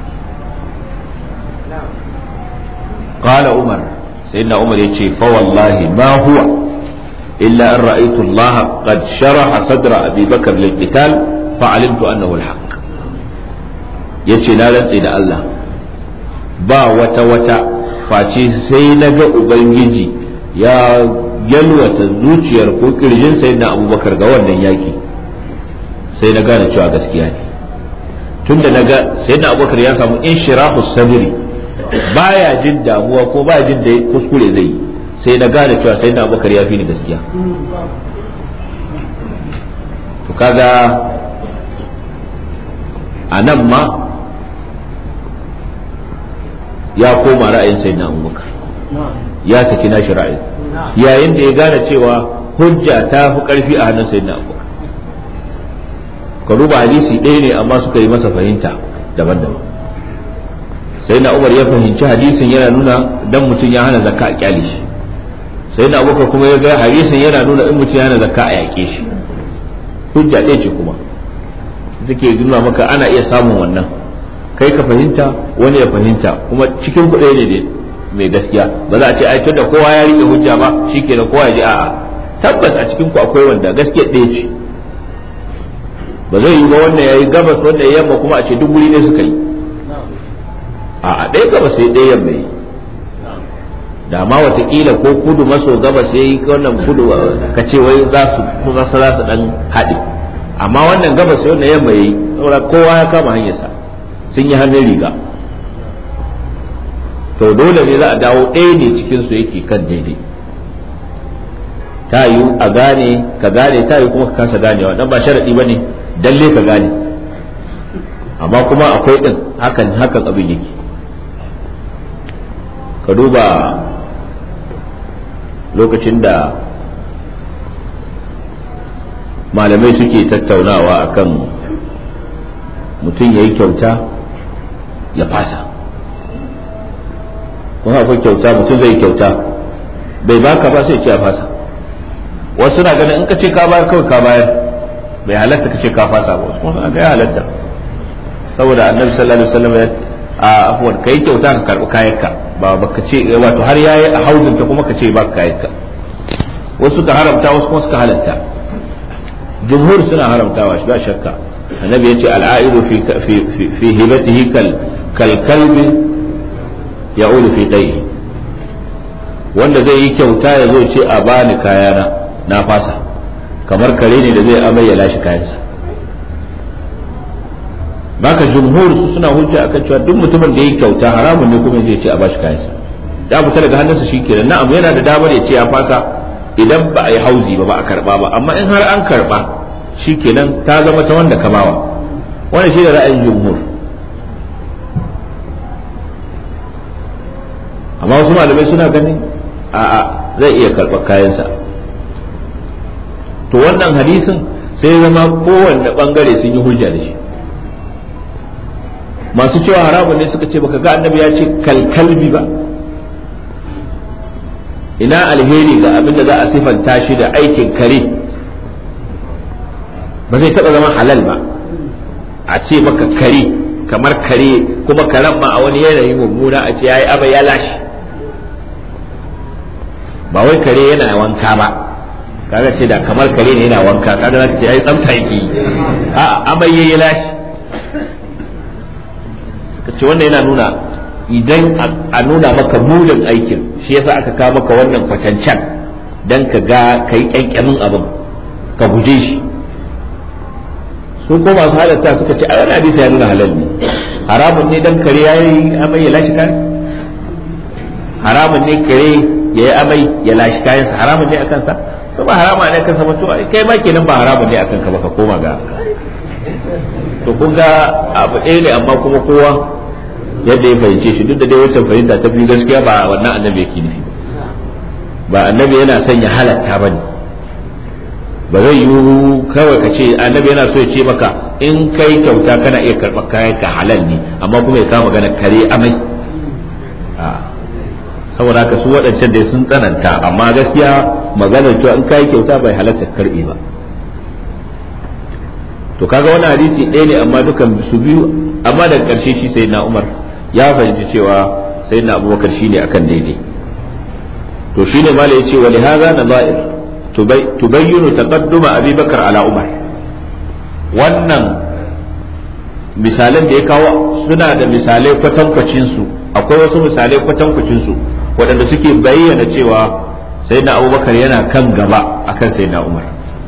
qala umar, sayyidina umar yace fa wallahi ma huwa illa an ra'aytu Allah qad sharaha sadra Abi Bakr lil qital fa alimtu annahu al-haqq. yace na rantse da Allah ba wata face sai na ga ubangiji ya yalwata zuciyar ko kirjin sayyidina Abubakar ga wannan yaki, sai na gane cewa gaskiya ne. tunda naga sayyidina Abubakar ya samu inshirahu sadri, baya jin damuwa ko baya jin da kuskure zai yi, sai na gane cewa sayyidina Abubakar ya fi ni gaskiya. to kaga anan ma ya koma ra'ayin sayyidina Abubakar, ya saki nashi ra'ayi yayin da ya gane cewa hujja ta fi karfi a hannun sayyidina Abubakar. ka duba hadisi ɗaya ne amma suka yi masa fahimta daban-daban. sayyidina Umar ya fahimci hadisin yana nuna dan mutum ya hana zakka a kyale shi, sayyidina Abubakar kuma ya ga hadisin yana nuna in mutum ya hana zakka a yaƙe shi. hujja ɗaya ce kuma take nuna maka ana iya samun wannan, kai ka fahimta wani ya fahimta kuma cikin kuɗi ne mai gaskiya. ba za a ce ai tunda kowa ya rike hujja ba shikenan kowa ya ji a'a, tabbas a cikin ku akwai wanda gaskiya ɗaya ce. ba zai yi ba wanda yayi gabas wanda ya yamma kuma a ce duk wuri ne suka yi. a ɗaya gabas sai ɗaya yamma yi, da ma watakila ko kudu maso gabas yayi wannan kudu ka ce wai za su dan haɗe, amma wannan gabas sai wannan yamma yi, saboda kowa ya kama hanyarsa sun yi hannun riga. to dole ne za a dawo ɗaya ne cikin su yake kan daidai. ta yi a gane ka gane, ta yi kuma ka kasa ganewa, dan ba sharadi bane dalle ka gane, amma kuma akwai din hakan abin yake. ka duba lokacin da malamai suke tattaunawa akan mutum ya yi kyauta ya fasa. kuma akwai kyauta mutum zai kyauta bai baka ba sai ce ya fasa. wasu na ganin in ka ce ka bayar kawai ka bayar, bai halatta ka ce ka fasa ba. wasu kuma ga ya halatta, saboda annabi sallallahu alaihi wasallam a afwan kai kyauta ka karbi kayanka, ba baka ce wato har yayi a hauzin ta kuma ka ce ba kayanka. wasu ka haramta wasu kuma suka halatta, jumhur suna haramtawa shi ba shakka. annabi yace al'aidu fi hibatihi kal kalbi ya'udu fi dayhi, wanda zai yi kyauta ya zo ce a bani kayana na fasa, kamar kare ne da zai amai ya lashe kayansa. baka jumhur su suna hujja akan cewa duk mutumin da yi kyauta haramun ne kuma zai ce a bashi kayansa, ya fita daga hannunsa shikenan. na'am yana da damar ya ce ya fasa idan ba a yi hauzi ba a karba ba, amma in har an karba shikenan ta zama ta wanda ka bawa. wannan shi da ra'ayin jumhur. amma wasu malamai suna ganin a'a zai iya karɓar kayansa. to wannan hadisin sai zama kowanne bangare sun yi hujja da shi. masu cewa haramun ne suka ce baka ga annabi ya ce kalkalbi ba, ina alheri ga abin da za a sifanta shi da aikin kare, ba zai taɓa zama halal ba a ce maka kare kamar kare, kuma karen ma a wani yanayi mummuna a ce ya yi abai ya lashe. ba wai kare yana wanka ba, kaga ce da kamar kare ne yana wanka kaga za ka ce ya yi tsamta yake, a abai ya yi lashe. suka ce wannan yana nuna idan a nuna maka munin aikin, shi yasa aka kawo maka wannan kwatancan dan ka ga kai kyankyamin abin ka guje shi. su ko masu halatta suka ce a wani hadisi ya nuna halal ne. haramun ne dan kare yayi amai ya lashi kayan, haramun ne kare yayi amai ya lashi kayan sa, haramun ne akan sa. to ba haramun ne akan sa ba, to kai ma kenan ba haramun ne akan ka ba, ka koma ga. to kun ga abu ɗaya ne amma kuma kowa yadda ya fahimce shi, duk da dai wata fahimta ta biyu gaskiya ba wannan annabi yake nufi ba. annabi yana son ya halatta ba ne. ba zai yi kawai ka ce annabi yana so ya ce maka in kai kyauta kana iya karɓar kayan ka halal ne, amma kuma ya kama magana kare amai. saboda haka su waɗancan dai sun tsananta, amma gaskiya maganar cewa in kai kyauta bai halatta karbi ba. to kaga wannan hadisi ɗaya ne amma dukan su biyu, amma daga ƙarshe shi sayyidina Umar ya fahimci cewa sayyidina Abubakar shine akan daidai. to shine mala yace wa li hadha nazair tubayyinu taqadduma Abi Bakar ala Umar. wannan misalan da ya kawo suna da misalai kwatankwacin su, akwai wasu misalai kwatankwacin su waɗanda suke bayyana cewa sayyidina Abubakar yana kan gaba akan sayyidina Umar.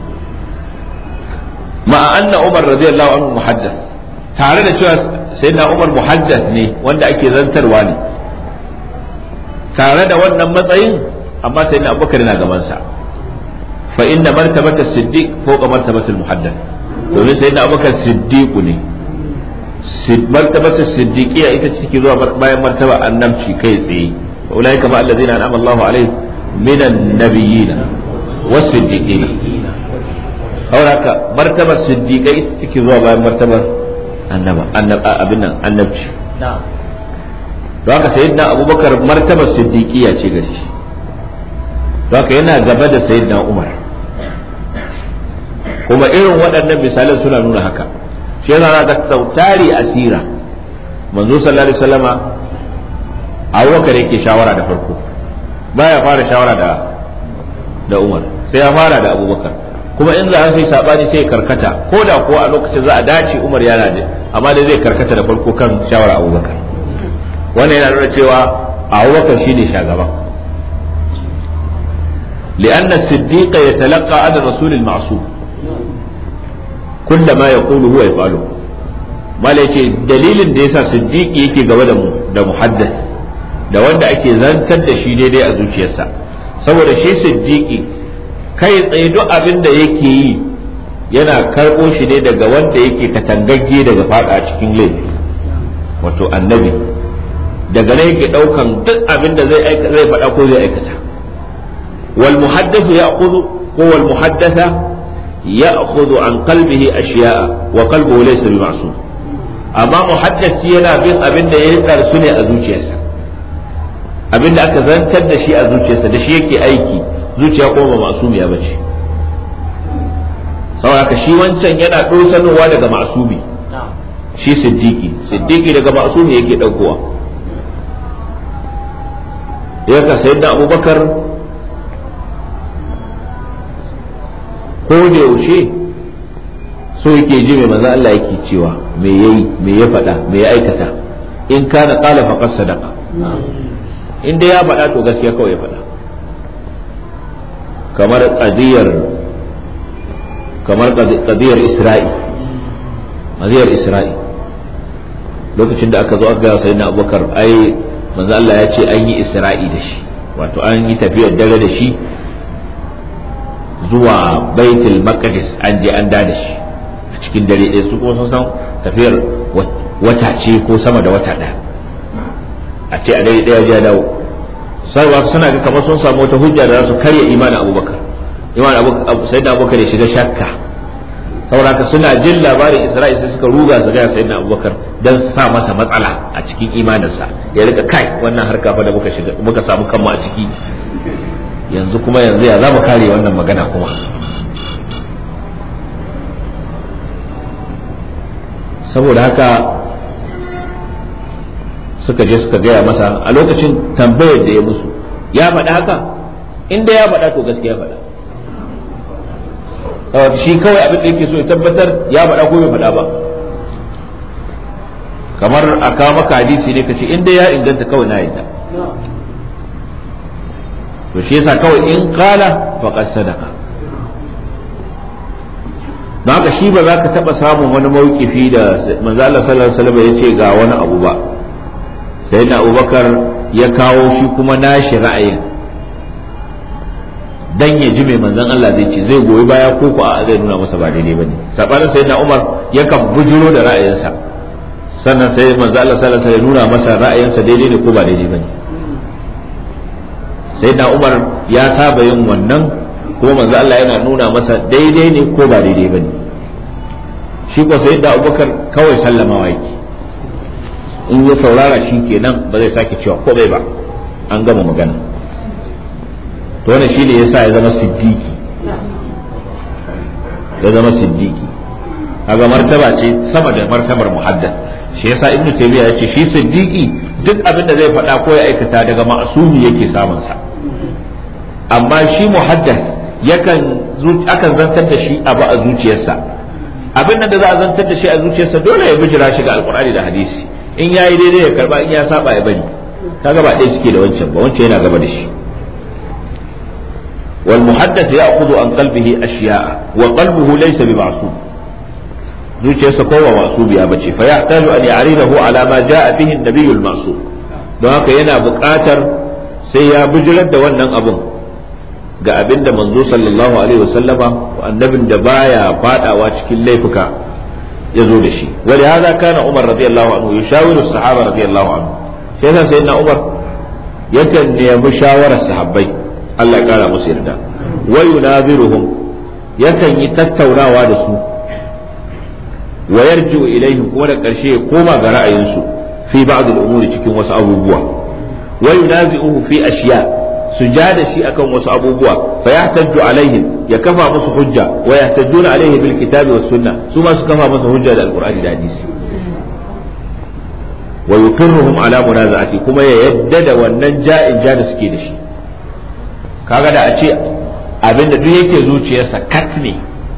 ma'a anna Umar radiyallahu anhu muhaddath, tare da cewa sayyidina Umar muhaddath ne wanda ake zantarwa ne, tare da wannan matsayin amma sayyidina Abubakar yana gaban sa. fa inna martabata siddiq fawqa martabati muhaddath, domin sayyidina Abubakar siddiq ne, martabata siddiqiyya ita ce take zuwa bayan martaba annabci kai tsaye. ulaika ma allazina an'ama Allahu alaihim minan nabiyyin was-siddiqin. hauraka martabar siddiqai ita take zuwa bayan martabar annabci. don haka sayyidina Abubakar martabar siddiqiyya ce gashi, don haka yana gaba da sayyidina Umar. kuma irin waɗannan misalan suna nuna haka. shi yana da sautari asira manzo sallallahu alaihi wasallama Abubakar yake shawara da farko, baya fara shawara da Umar, sai ya fara da Abubakar. kuma in za a sai sabani sai karkata, ko da kuwa a lokacin za a dace Umar yana da, amma dai zai karkata da farko kan shawara Abubakar. wannan yana nuna cewa Abubakar shine shugaba. لأن الصديق يتلقى عن الرسول المعصوم كل ما يقوله هو يفعله. ما ليش دليل da yasa siddiqi yake gaba da muhaddath, da wanda ake zantar da shi daidai a zuciyarsa, saboda shi siddiqi kai tsaye duk abin da yake yi yana karɓo shi ne daga wanda yake katangagge daga fada cikin laifi, wato annabi. daga nan yake ɗaukan duk abin da zai faɗa ko zai aikata. wal muhaddathu ya'khudhu ko wal muhaddatha ya'khudhu an qalbihi ashiya'a wa qalbuhu laysa bi ma'sum. amma muhaddasi yana bin abin da ya karsu ne a zuciyarsa, abin da aka zantar da shi a zuciyarsa da shi yake aiki, zuciya kuma ba masumiya ba ce. saboda shi wancan yana ɗosanowa daga masumi, shi siddiqi daga masumi yake ɗaukowa. yaka sayyidina Abubakar ko da yaushe so yake ji mai manzo Allah yake cewa me yayi, me ya faɗa, me ya aikata. in kana qala faqad sadaqa, in dai ya faɗa to gaskiya kawai ya faɗa. kamar qadiyar Isra'i lokacin da aka zo aka ga sayyidina Abubakar, ai manzo Allah ya ce an yi Isra'i da shi, wato an yi tafiyar dare da shi zuwa Baitul Maqdis, an je an da shi a cikin dare ɗaya. su kuma sun san tafiyar wata ce ko sama da wata ɗaya, a ce a dare ɗaya ya dawo. sarwa suna ga kamar sun samu wata hujja da za su karya imanin Abubakar, sayyidina Abubakar ya shiga shakka. saboda suna jin labarin Isra'i sai suka ruga su ga sayyidina Abubakar dan su sa masa matsala a cikin imaninsa, ya rika kai wannan harka fa da muka samu kanmu a ciki yanzu ya za mu kare wannan magana kuma. saboda haka suka je suka gaya masa a lokacin tambayar da ya musu, ya faɗa haka, inda ya faɗa to gaskiya faɗa. shi kawai abin da yake so ya tabbatar ya faɗa ko bai faɗa ba. kamar a kawo maka hadisi ne ka ce inda ya inganta kawai na yadda. to shi yasa kawai in kala faqad sadaqa. don haka shi ba za ka taɓa samun wani mawkifi da manzo Allah sallallahu alaihi wasallam ya ce ga wani abu ba, sai na Abubakar ya kawo shi kuma nashi ra'ayin dan ya ji mai manzon Allah zai ce, zai goyi baya ko ko a zai nuna masa ba daidai bane. sabanin sayyidina Umar yakan bujiro da ra'ayinsa, sannan sai manzo Allah sallallahu alaihi wasallam ya nuna masa ra'ayinsa daidai ne ko ba daidai bane. sayyidina Umar ya saba yin wannan, ko manzo Allah yana nuna masa daidai ne ko ba daidai bane. shi ko sayyidina Abubakar kawai sallamawa yake, in ya saurara shi kenan ba zai sake cewa ko bai ba, an gama magana. to wannan shine yasa ya zama siddiqi, kaga martaba ce sama da martabar muhaddath. shi yasa ibnu taymiya yace shi siddiqi duk abin da zai faɗa ko ya aikata daga ma'sumi yake samun sa, amma shi muhaddath akan zantar da shi abu a zuciyarsa, abin da za a zantar da shi a zuciyarsa dole ya bijira shi ga alqur'ani da hadisi, in yayi daidai ya karba, in ya saba ya bari. kaga ba ɗaya suke da wancan ba, wancan yana gaba da shi. wal muhaddath ya'khudhu an qalbihi ashiya'a wa qalbuhu laysa bi ma'sum, zuciyarsa ko ba ma'subiya bace, fa yahtaju an ya'ridahu ala ma ja'a bihi an-nabiy al-ma'sum, don haka yana buƙatar sai ya bijirar da wannan abun ga abinda manzo sallallahu alaihi wasallama, annabin da baya fadawa cikin laifuka ya zo da shi. wali hada kana umar radiyallahu anhu yushawiru as-sahaba radiyallahu anhu, sai sa sayyidina umar yakan nemi shawarar sahabbai Allah ya kara musu yarda, wa yunaziruhum, yakan yi tattaunawa da su, wa yarji'u ilaihim, kuma da karshe ya koma ga ra'ayinsu fi ba'd al-umuri, cikin wasu abubuwa, wa yunazi'uhu fi ashiya, su ja da shi akan wasu abubuwa, fa yahtaju alaihim, ya kafa musu hujja, wa yahtajuna alaihi bil kitabi was sunnah, su ma su kafa musu hujja da alqur'ani da hadisi, wa yuqirruhum ala munaza'ati, kuma ya yadda da wannan ja'in ja da suke da shi. kaga da a ce abinda duk yake zuciyarsa kat ne,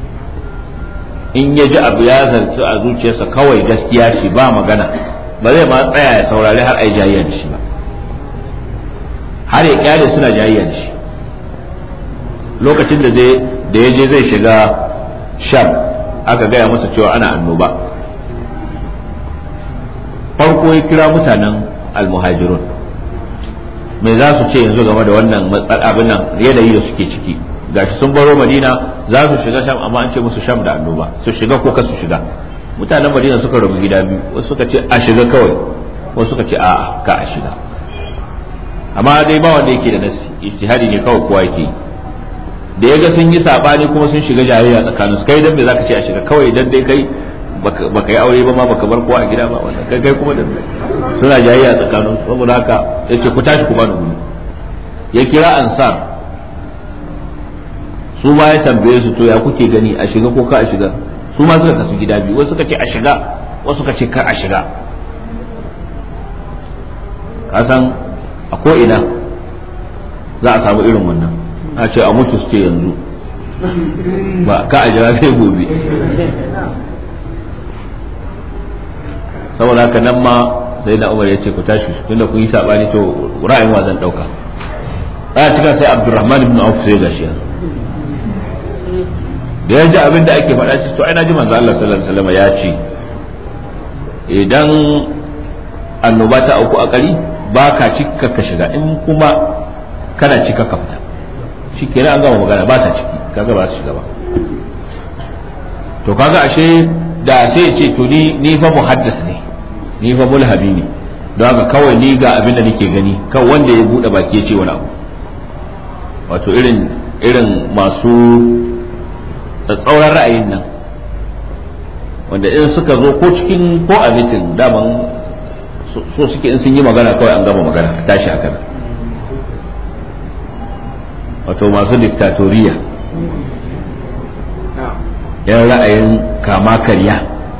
in ya ji abu ya zarci a zuciyarsa kawai gaskiya ce ba magana, ba zai ma tsaya ya saurari har ai jayayya da shi ba, har ya kyale suna jayayya da shi. lokacin da ya je zai shiga Sham, aka gaya masa cewa ana annoba, farko ya kira mutanen almuhajirun, me za su ce yanzu game da wannan abin nan yanayi da suke ciki, gashi sun baro Madina za su shiga Sham, amma an ce musu Sham da annoba, su shiga ko ka su shiga. mutanen Madina suka rabu gida biyu, wasu suka ce a shiga kawai, wasu suka ce a'a ka a shiga, amma dai ba wanda yake da nasi, ijtihadi ne kawai kowa yake. da yaga sun yi sabani kuma sun shiga jayayya tsakanin su, kai dan me zaka ce a shiga kawai, dan dai kai baka yi aure ba ma, baka bar kowa a gida ba, wannan kai kuma da suna jayayya tsakanin su. saboda haka yace ku tashi ku bani guri, ya kira ansar, su ma ya tambaye su to ya kuke gani, a shiga ko ka a shiga? su ma suka kasu gida biyu, wasu suka ce a shiga, wasu suka ce kar a shiga. ka san a ko ina za a samu irin wannan, a ce a mutu su ce yanzu ba ka a jira sai gobe. saboda haka nan ma sai na Umar ya ce ku tashi, tunda kun yi sabani to ra'ayin wa zan dauka. a cikin sai Abdurrahman ibn Auf sai gashi yanzu da ya ji abin da ake faɗa, ce to ai na ji manzo Allah sallallahu alaihi wasallam ya ce idan annoba ta auku a ƙari ba ka cika ka shiga, in kuma kana cika ka fita, shi kenan an gama magana, ba ta ciki, kaga ba su shiga ba. to kaga ashe da sai ce to ni fa muhaddas ne, ni fa mulhabi ne, don haka kawai ni ga abin da nake gani, kan wanda ya bude baki ya ce wani abu. wato irin masu tsatsauran ra'ayin nan, wanda in suka zo ko cikin ko a mitin daman so suke in sun yi magana kawai an gama magana, a tashi a kana. wato masu diktatoriya, yan ra'ayin kama karya,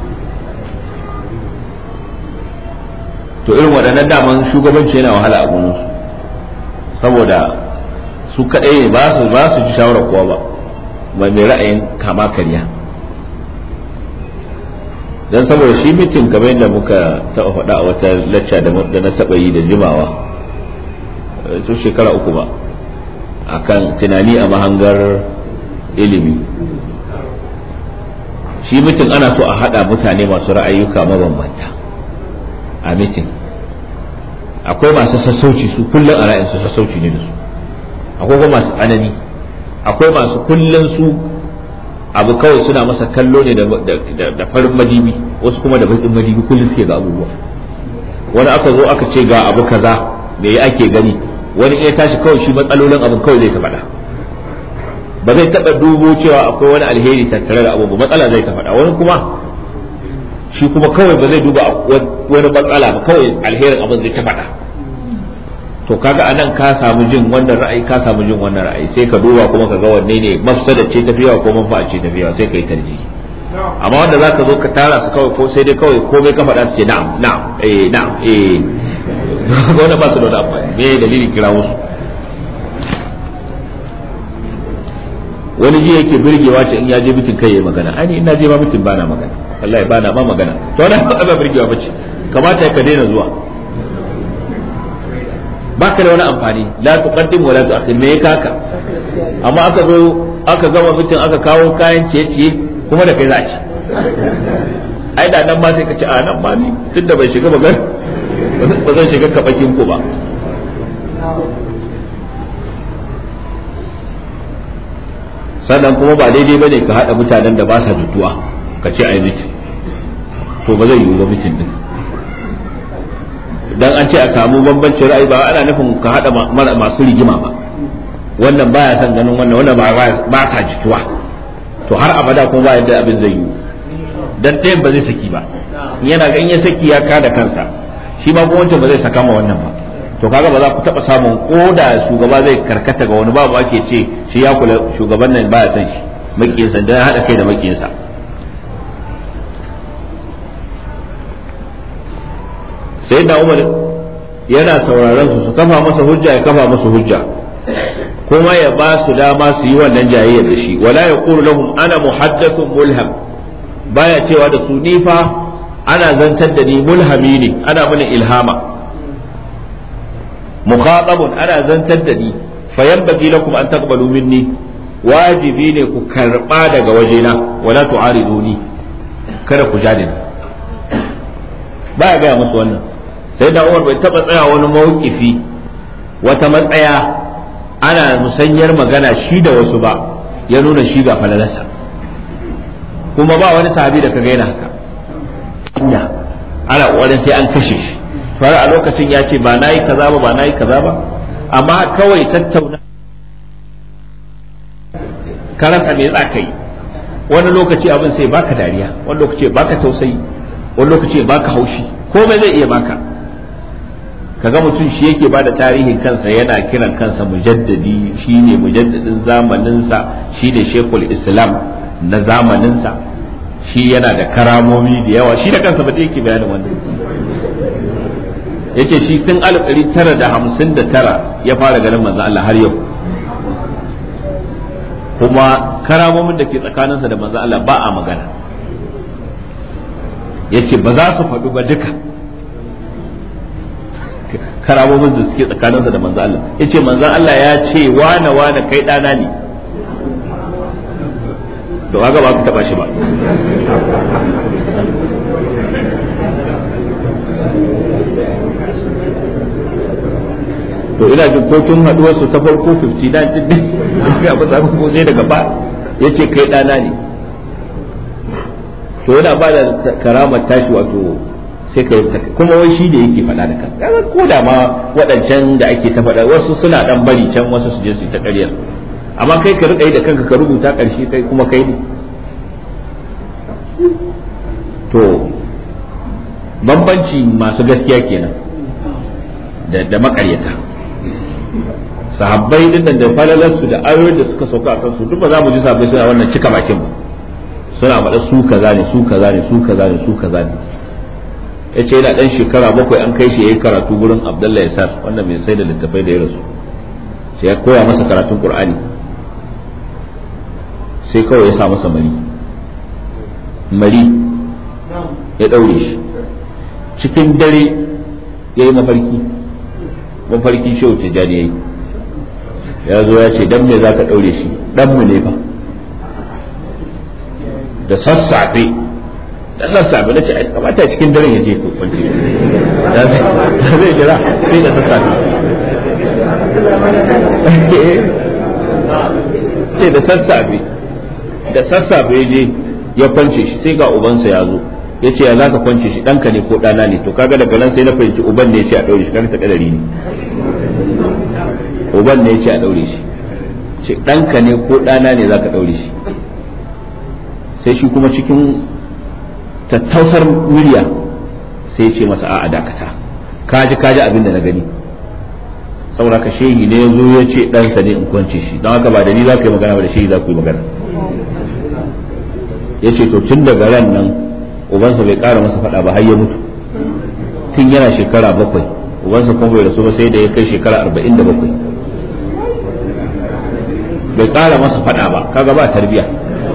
to irin waɗannan daman shugabanci yana wahala a gunansu, saboda su kaɗai ba su ji shawarar kowa ba, mai ra'ayin kama karya. don saboda shi mitin kamar yadda muka taɓa faɗa a wata lacca da na taɓa yi da jimawa, tun shekara 3 ba, akan tunani a mahangar ilimi. shi mitin ana so a haɗa mutane masu ra'ayyuka mabambanta a mitin. akwai masu sassauci, su kullum a ra'ayin su sassauci ne da su, akwai kuma masu tsanani, akwai masu kullum su abu kawai suna masa kallo ne da farin madibi, wasu kuma da bakin madibi, kullum suke ga abubuwa. wani aka zo aka ce ga abu kaza me ake gani, wani ya tashi kawai shi matsalolin abin kawai zai ta faɗa, ba zai taɓa dubo cewa akwai wani alheri tattare da abu ba, matsala zai ta faɗa. wani kuma shi kuma kawai ba zai duba wani matsala ba, kawai alherin abin zai ta faɗa. to kaga anan ka samu jin wannan ra'ayi ka samu jin wannan ra'ayi sai ka duba kuma ka ga wanne ne mafsada ce tafiya ko manfa'a ce tafiya sai ka yi tarjihi. Amma wanda zaka zo ka tara su kawai ko sai dai kawai komai ka faɗa su ce na'am wanda ba su da amfani me dalilin kira musu. Wani ji yake birgewa ce in ya je mitin kai ya magana, ani ina je ma mitin bana magana, wallahi bana ma magana, to wannan ba birgewa bace, kamata ka daina zuwa, baka da wani amfani, la tuqaddim wa la tu'akhir, me kaka. Amma aka zo aka gama mitin aka kawo kayan ciye-ciye kuma da kai za a ci, ai da nan ma sai ka ci a nan ma ni tunda bai shiga magana ba zan shiga kabakin ku ba. Sannan kuma ba daidai bane ka hada mutanen da ba sa jituwa ka ce ai mitin, to ba zai yiwu ba mitin din. Dan an ce a samu bambancin ra'ayi ba ana nufin ka hada masu rigima ba, wannan baya son ganin wannan ba ka jituwa, to har abada kuma ba yadda abin zai yiwu, dan ɗayan ba zai saki ba, yana ga in ya saki ya kada kansa, shi ma kuma wancan ba zai saka ma wannan ba, to kaga ba za ku taba samun koda shugaba zai karkata ga wani babu ake ce shi ya kula shugaban nan baya son shi makiyinsa dan hada kai da makiyinsa. Sai da Umar yana sauraron su kafa masa hujja ya kafa masa hujja kuma ya ba su dama su yi wannan jayayyar da shi, wala yaqulu lahum ana muhaddathun mulham, baya cewa da su ni fa ana zantar da ni mulhami ne, ana mini ilhama, mukhatabun ana zantar da ni, fayanbaghi lakum an taqbalu minni, wajibi ne ku karba daga wajena, wala tu'ariduni, kada ku jadina. Baya gaya musu wannan. Sai da Umar bai taba tsaya wani mawkifi wata matsaya ana musanyar magana shi da wasu ba, ya nuna shi ga falalarsa, kuma ba wani sahabi da kaga yana haka, ana kokarin sai an kashe shi, fara a lokacin ya ce ba nayi kaza ba nayi kaza ba, amma kawai tattauna karanta me za ka yi, wani lokaci abin sai baka dariya, wani lokaci baka tausayi, wani lokaci baka haushi, komai zai iya baka. Kaga mutum shi yake bada tarihin kansa yana kiran kansa mujaddadi, shine mujaddadin zamaninsa, shine shekul islam na zamaninsa, shi yana da karamomi da yawa, shi da kansa ba yake bayanin wannan. Yace shi tun 1959 ya fara ganin manzo Allah har yau, kuma karamomin da ke tsakaninsa da manzo Allah ba a magana. Yace ba za su faɗu ba duka karamomin da suke tsakaninsa da manzo Allah. Yace manzo Allah ya ce wane kai ɗana ne, to haka ba ku taba shi ba. To ina jin kotun haduwar su ta farko 59 din ya ba za ku sai daga ba yace kai ɗana ne, to yana ba da karamar tashi, wato sai ka kuma wai shi da yake faɗa da kansa, ko da ma waɗancan da ake ta faɗa wasu suna dan bari can wasu su je su yi ta ƙaryar, amma kai ka riƙa yi da kanka ka rubuta ƙarshe kai kuma kai ne. To bambanci masu gaskiya kenan da maƙaryata. Sahabbai din da falalarsu da ayoyin da suka sauka a kansu duk ba za mu ji sahabbai suna wannan cika bakin ba, suna faɗa su kaza ne su kaza ne su kaza ne su kaza ne. Yace yana dan shekara 7 an kai shi yayi karatu gurin Abdullahi Yasar, wannan mai sai da littafai da ya rasu, sai ya koya masa karatun Qur'ani, sai kawai ya sa masa mari ya daure shi cikin dare, yayi mafarki shehu Tijjani yayi, ya zo ya ce dan me zaka daure shi, dan mu ne fa. Da sassafe na ce ai kamata cikin daren ya je ko kwanci da zai jira sai da sassafe sai da sassafe ya je ya kwance shi, sai ga ubansa ya zo ya ce ya za ka kwance shi, ɗanka ne ko ɗana ne? To kaga daga nan sai na fahimci uban ne ya ce a ɗaure shi, kaga ta kadari ne, uban ne ya ce a ɗaure shi, ce ɗanka ne ko ɗana ne za ka ɗaure shi? Sai shi kuma cikin tattausar murya sai ce masa a'a dakata, kaji abin da na gani. saboda ka shehi ne yazo ya ce ɗansa ne in kwance shi don haka ba da ni za ka yi magana ba da shehi za ku yi magana. Ya ce to tun daga ran nan ubansa bai ƙara masa faɗa ba har ya mutu, tun yana shekara 7, ubansa kuma bai rasu ba sai da ya kai shekara 47 bai ƙara masa faɗa ba, kaga ba tarbiya.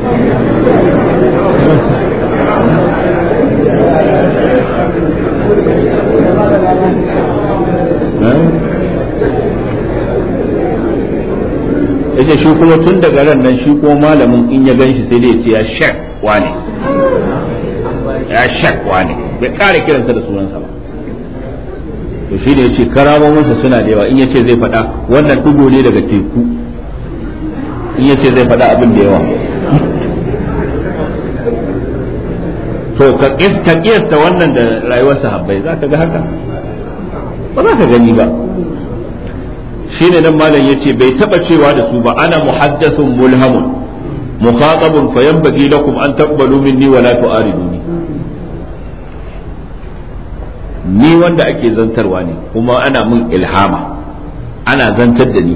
yace shi kuma tun daga ran nan shi kuma malamin in ya ganshi sai dai ya ce ya shek wane, ya shek wane, bai kare kiransa da sunansa ba. to shi ne yace karamominsa suna da yawa, in yace zai faɗa wannan dugo ne daga teku, in yace zai faɗa abin da yawa. to ka kiyasta wannan da rayuwar sahabbai za ka ga haka ba za ka gani ba. shine nan malam yace bai taba cewa da su ba ana muhaddathun mulhamun mukhatabun fayanbaghi lakum an taqbalu minni wa la tu'ariduni, ni wanda ake zantarwa ne kuma ana mun ilhama, ana zantar da ni,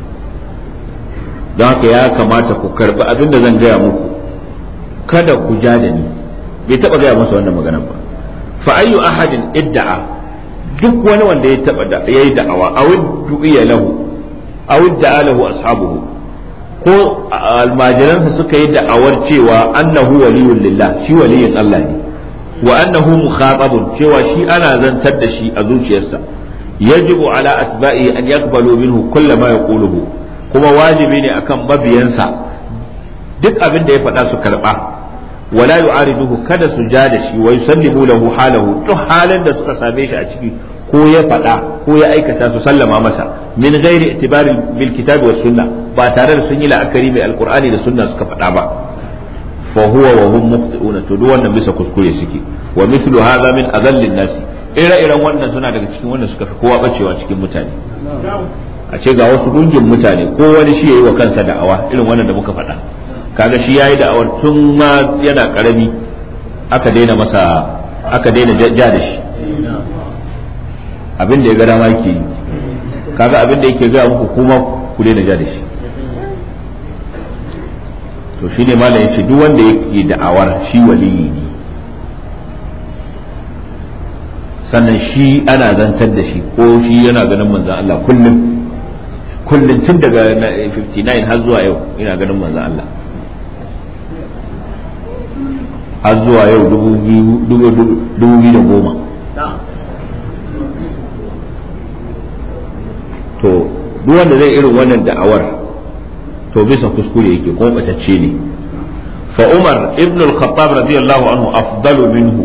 don haka ya kamata ku karbi abin da zan gaya muku, kada ku ja da ni. bai taba gaya masa wannan magana ba. fa ayyu ahadin idda'a, duk wani wanda ya taba yayi da'awa aw du'iya lahu aw da'a lahu ashabuhu, ko almajiransa suka yi da'awar cewa annahu waliyul lillah, shi waliyin Allah ne, wa annahu mukhatabun, cewa shi ana zantar da shi a zuciyarsa, yajibu ala atba'i an yaqbalu minhu kull ma yaquluhu, kuma wajibi ne akan mabiyansa duk abin da ya faɗa su karba, wala yu'ariduhu, kada su ja da shi, wa yusallimu lahu halahu, duk halin da suka same shi a ciki ko ya faɗa ko ya aikata su sallama masa, min ghairi itibari bil kitabi was sunna, ba tare da sun yi la'akari mai alqur'ani da sunna suka faɗa ba. fa huwa wa hum muqti'una, to duk wannan bisa kuskure suke. wa mithlu hadha min adallin nasi, ire-iren wannan suna daga cikin wanda suka fi kowa bacewa cikin mutane. a ce ga wasu gungin mutane ko wani shi yayi wa kansa da'awa irin wannan da muka faɗa, kaga shi yayi da'awar tun ma yana karami, aka daina ja da shi, abin da ya ga dama yake yi, kaga abin da yake ga muku kuma ku daina ja da shi. to shi ne malam yace duk wanda yake da'awar shi waliyi ne, sannan shi ana zantar da shi ko shi yana ganin manzon Allah kullum tun daga 59 har zuwa yau ina ganin manzon Allah, har zuwa yau 2010. to duk wanda zai irin wannan da'awar to bisa kuskure yake kuma batacce ne. fa Umar ibn al-Khattab radiyallahu anhu afdalu minhu,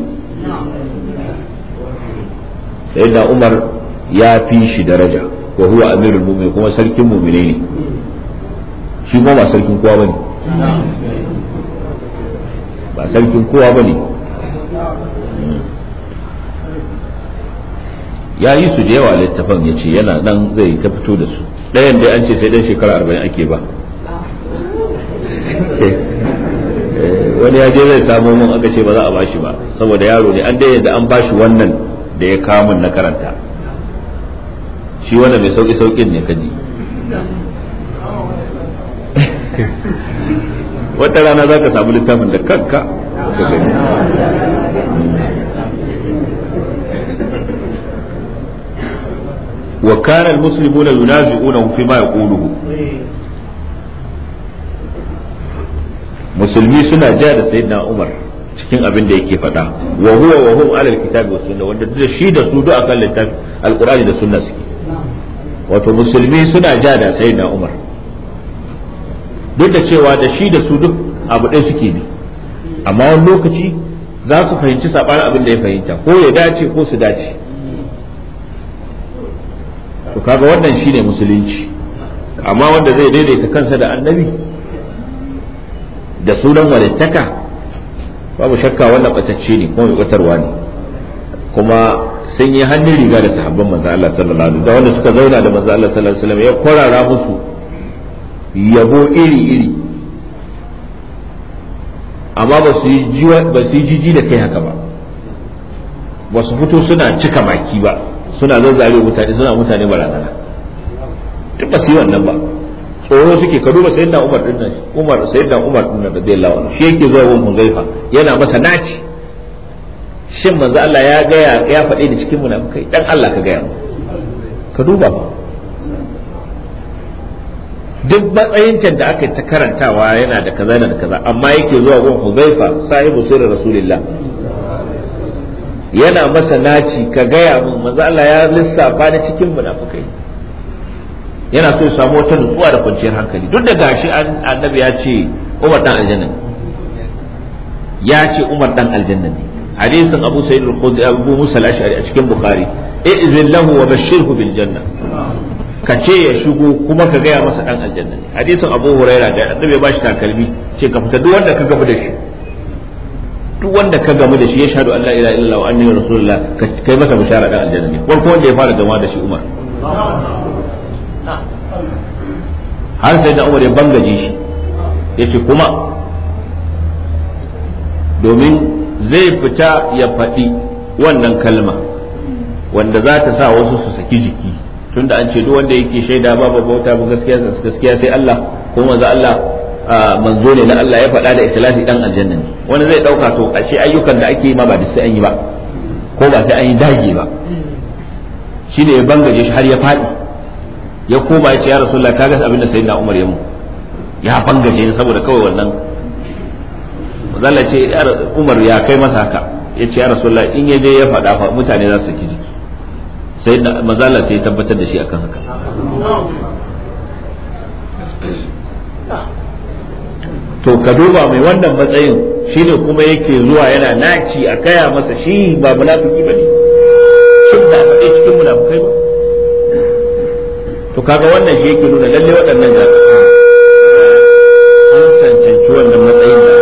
sayyidina Umar ya fi shi daraja, wa huwa amirul mu'minin, kuma sarkin mu'minai ne, shi kuma ba sarkin kowa bane, ba sarkin kowa bane. ya yi su da yawa littafin, ya ce yana nan zai ta fito da su. ɗayan dai an ce sai dan shekara 40 ake ba. wani ya je zai samu mun aka ce ba za a bashi ba saboda yaro ne, an dai yadda an bashi wannan da ya kawo mun na karanta, shi wannan mai sauƙin ne kaji. wata rana za ka samu littafin da kanka ka gani. wa kana almuslimuna yunazi'unahu fi ma yaquluhu, musulmi suna ja da sayyidina Umar cikin abin da yake faɗa, wa huwa wa hum ala alkitabi was sunna, wanda da shi da su duk akan littafi alqur'ani da sunna suke. wato musulmi suna ja da sayyidina Umar duk da cewa da shi da su duk abu ɗaya suke bi, amma wani lokaci za su fahimci saɓanin abin da ya fahimta, ko ya dace ko su dace. to kaga wannan shine musulunci. amma wanda zai daidaita kansa da annabi da sunan walittaka, babu shakka wannan batacce ne kuma mai batarwa ne, kuma sun yi hannun riga da sahabban manzo Allah sallallahu alaihi wasallam, da wanda suka zauna da manzo Allah sallallahu alaihi wasallam ya kwarara musu yabo iri-iri, amma ba su yi jiji da kai haka ba, ba su fito suna cika baki ba, suna zazzare mutane, suna mutane barazana. duk ba su yi wannan ba, tsoro suke. ka duba sayyidina Umar din nan, sayyidina Umar din nan radiyallahu anhu, shi yake zuwa wurin Huzaifa yana masa naci, shin manzo Allah ya faɗi da cikin munafikai, dan Allah ka gaya mu. ka duba ba duk matsayin can da aka ta karantawa yana da kaza yana da kaza, amma yake zuwa gun Huzaifa sahibu sirri Rasulillah yana masa naci, ka gaya mun manzo Allah ya lissafa da cikin munafikai. yana so ya samu wata nutsuwa da kwanciyar hankali, duk da gashi annabi ya ce Umar dan aljanna, ya ce Umar dan aljanna ne. hadisin Abu Sa'id al-Khudri, Abu Musa al-Ash'ari a cikin Bukhari, izin lahu wa bashirhu bil janna, ka ce ya shigo kuma ka gaya masa dan aljanna ne. hadisin Abu Huraira da annabi ya bashi takalmi, ce ka fita duk wanda ka gamu da shi, duk wanda ka gamu da shi ya shahadu an la ilaha illallah wa anni rasulullah, kai masa bishara dan aljanna ne. farko wanda ya fara gama da shi Umar, har sai da Umar ya bangaje shi, yace kuma domin zai fita ya faɗi wannan kalma wanda za ta sa wasu su saki jiki, tunda an ce duk wanda yake shaida babu bauta ba gaskiya sai Allah, ko manzo Allah manzo ne na Allah, ya faɗa da ikhlasi dan aljanna ne. wani zai dauka to ashe ayyukan da ake yi ma ba da sai an yi ba, ko ba sai an yi dage ba. shi ne ya bangaje shi har ya faɗi, ya koma ya ce ya Rasulullah kaga abin da sayyidina Umar ya mu, ya bangaje ni saboda kawai wannan. mazalla ce Umar ya kai masa haka, ya ce ya Rasulullah in ya je ya faɗa fa mutane za su saki jiki, sai mazalla sai ya tabbatar da shi akan haka. to ka duba mai wannan matsayin shine kuma yake zuwa yana naci a kaya masa shi ba munafiki bane, shin da ba dai cikin munafikai ba. to kaga wannan shi yake nuna lalle waɗannan da sun cancanci wannan matsayin da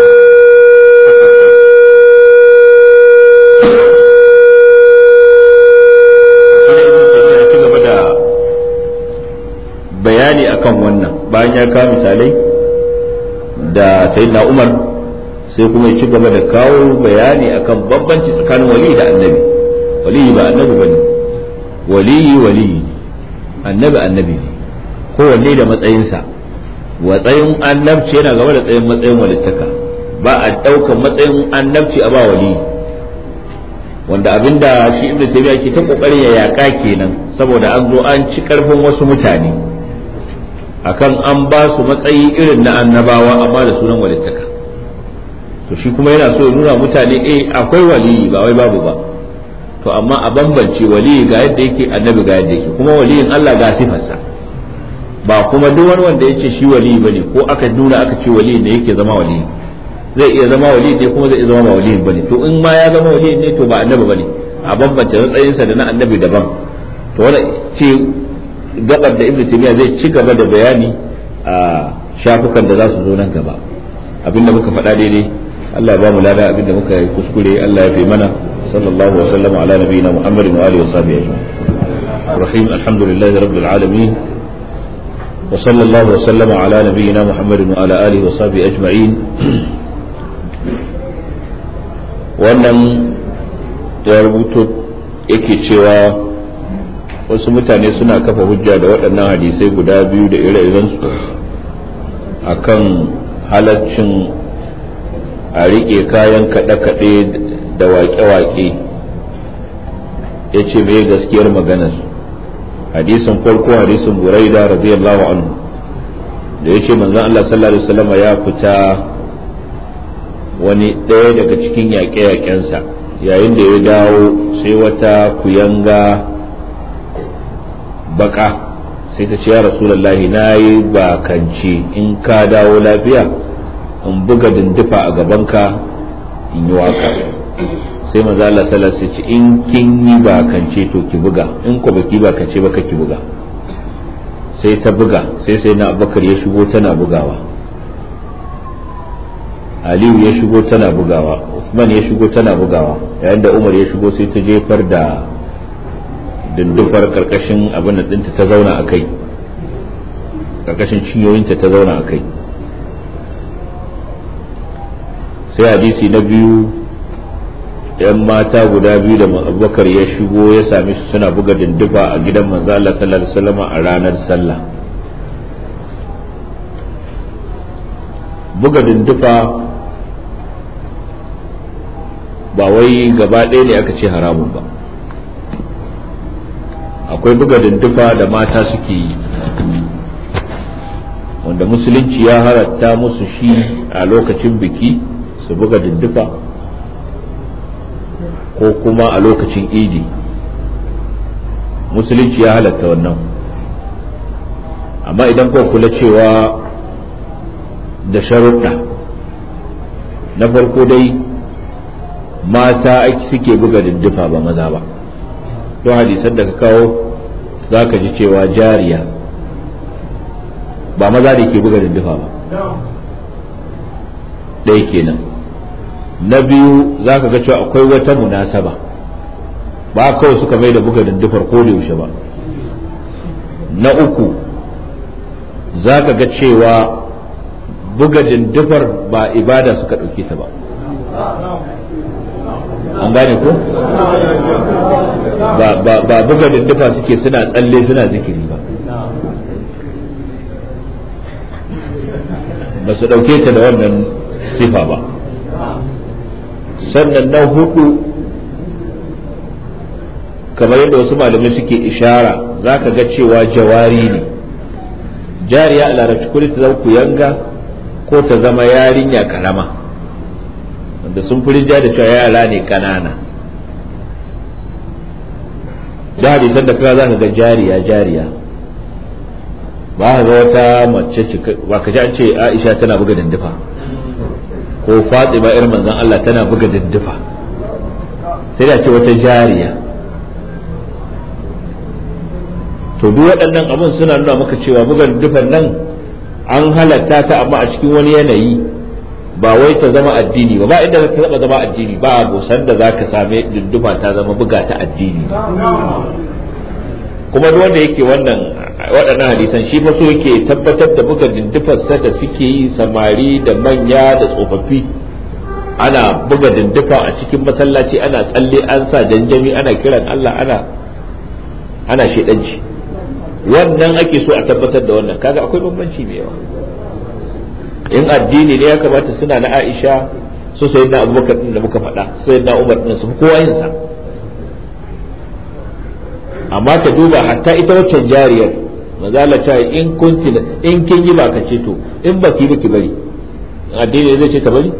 bayani akan wannan bayan ya kawo misalai da sayyidina Umar, sai kuma ya ci gaba da kawo bayani akan bambanci tsakanin wali da annabi. wali ba annabi bane, wali annabi ne, kowanne da matsayinsa. matsayin annabci yana gaba da matsayin walittaka, ba a ɗaukan matsayin annabci a ba wali, wanda abinda shi Ibn Taymiyyah ke ta kokarin ya yaka kenan, saboda an zo an ci karfin wasu mutane akan an ba su matsayi irin na annabawa amma da sunan walittaka. to shi kuma yana so ya nuna mutane akwai waliyi ba wai babu ba, to amma a bambance waliyi ga yadda yake, annabi ga yadda yake, kuma waliyin Allah ga sifarsa, ba kuma duk wani wanda yace shi waliyi bane ko aka nuna aka ce waliyi ne yake zama waliyi. zai iya zama waliyi ne kuma zai iya zama ba waliyi bane, to in ma ya zama waliyi ne to ba annabi bane, a bambance matsayinsa da na annabi daban. to wannan ce gabar da Ibn Taymiyyah zai ci gaba da bayani a shafukan da za su zo nan gaba. abinda muka faɗa daidai Allah ya ba mu lada, abinda muka yi kuskure Allah ya fi mana. sallallahu wa sallama ala nabiyyina Muhammadin wa alihi wa sahbihi ajma'in. rahim alhamdulillahi rabbil alamin wa sallallahu wa sallama ala nabiyyina Muhammadin wa ala alihi wa sahbihi ajma'in. wannan ya rubuto yake cewa wasu mutane suna kafa hujja da waɗannan hadisai guda biyu da ire-irensu akan halaccin a riƙe kayan kaɗe-kaɗe da waƙe-waƙe. ya ce mai gaskiyar maganar. hadisin farko hadisin Buraida radiyallahu anhu da ya ce manzon Allah sallallahu alaihi wasallam ya fita wani ɗaya daga cikin yaƙe-yaƙensa, yayin da ya dawo sai wata kuyanga baka sai ta ce ya Rasulullahi na yi bakance in ka dawo lafiya in buga dindufa a gabanka in yi waka. sai manzo Allah sallallahu alaihi wasallam in kin yi bakance to ki buga, in ko baki bakance ba ki buga. sai ta buga, sai na Abubakar ya shigo tana bugawa, Aliyu ya shigo tana bugawa, Uthman ya shigo tana bugawa, yayin da Umar ya shigo sai ta jefar da dindufar karkashin abin da dinta ta zauna a kai, karkashin cinyoyinta ta zauna a kai. sai hadisi na biyu, yan mata guda biyu da Abubakar ya shigo ya same su suna buga dindufa a gidan manzo Allah sallallahu alaihi wasallam a ranar sallah. buga dindufa ba wai gaba ɗaya ne aka ce haramun ba. Akwai buga dindufa da mata suke yi wanda musulunci ya halatta musu shi a lokacin biki su buga dindufa ko kuma a lokacin idi. Musulunci ya halatta wannan, amma idan kuka kula cewa da sharuɗa, na farko dai mata suke buga dindufa ba maza ba. Don hadisan da ka kawo za ka ji cewa jariya ba maza da ke buga dindufa ba. ɗaya kenan. Na biyu za ka ga cewa akwai wata munasaba, ba kawai suka mai da buga dindufar ko da yaushe ba. Na uku za ka ga cewa buga dindufar ba ibada suka ɗauke ta ba. An gane ko? Ba buga dindufa suke suna tsalle suna zikiri ba, ba su ɗauke ta da wannan sifa ba. Sannan na hudu, kamar yadda wasu malamai suke ishara, za ka ga cewa jawari ne. Jariya a larabci ko ta zama kuyanga ko ta zama yarinya karama, wanda sun fi rinja da cewa yara ne kanana. Da hadisan da kaga za ka ga jariya ba ka ga wata mace ba ka ji an ce Aisha tana buga dindufa ko Fatima irin manzon Allah tana buga dindufa, sai da ce wata jariya. To duk waɗannan abun suna nuna maka cewa buga dindufan nan an halatta ta, amma a cikin wani yanayi, ba wai ta zama addini ba inda ta taba zama addini ba bosan da zaka same dindufa ta zama buga ta addini. Kuma duk wanda yake waɗannan hadisan shi fa so yake tabbatar da buga dindufar sa da suke yi samari da manya da tsofaffi, ana buga dindufa a cikin masallaci, ana tsalle, an sa janjami, ana kiran Allah, ana shedanci. Wannan ake so a tabbatar da wannan. Kaga akwai bambanci mai yawa. In addini ne ya kamata suna na Aisha su sayyidina Abubakar din da muka faɗa, sayyidina Umar din su kowa yin sa. Amma ka duba hatta ita waccan jariyar, manzo Allah ta in kin yi ba ka ce to, in ba ki bari, addini zai ce ta bari.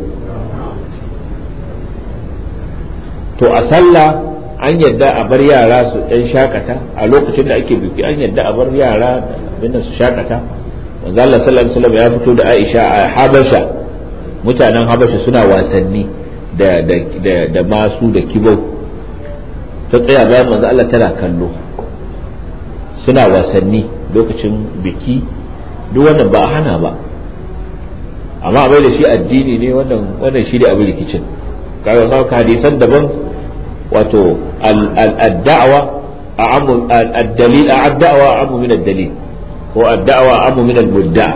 To a sallah an yadda a bar yara su ɗan shakata a lokacin da ake biki, an yadda a bar yara abinda su shakata. Manzo Allah sallallahu alaihi wasallam ya fito da Aisha a Habasha, mutanen Habasha suna wasanni da masu da kibau, ta tsaya bayan manzo Allah tana kallo, suna wasanni lokacin biki. Duk wannan ba a hana ba, amma bai da shi addini ne, wannan shi ne abin rikicin. kaga ka hadisan daban, wato ad-da'wa a'ammu ad-dalil ad-da'wa a'ammu min ad-dalil ko ad-da'wa a'ammu min al-mudda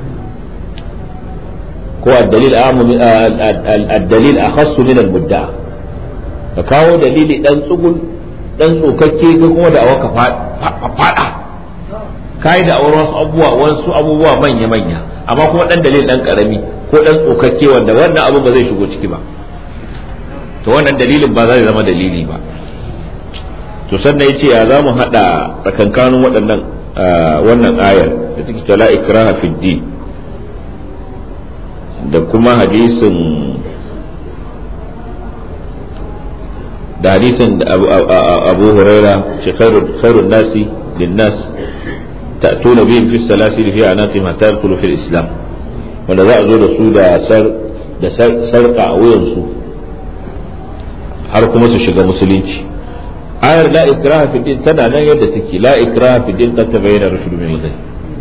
ko ad-dalil a'ammu min ad-dalil akhassu min al-mudda. ka kawo dalili dan tsugul dan tsokakke ko kuma da awaka fada kai da auren wasu abubuwa manya amma kuma dan dalil dan karami ko dan tsokakke wanda wannan abu ba zai shigo ciki ba, to wannan dalilin ba zai zama dalili ba. To sannan yace ya zamu hada tsakankanin waɗannan wannan ayar da take ta la ikraha fid din da kuma hadisin Abu Huraira ce khairun nasi linnas ta'tuna bihim fi salasil fi anaqi ma tadkhulu fil islam, wanda za a zo da su da sarka a wuyansu har kuma su shiga musulunci. Ayar la ikraha fi din tana nan yadda take, la ikraha fi din qad tabayyana rushd min al-ghayy.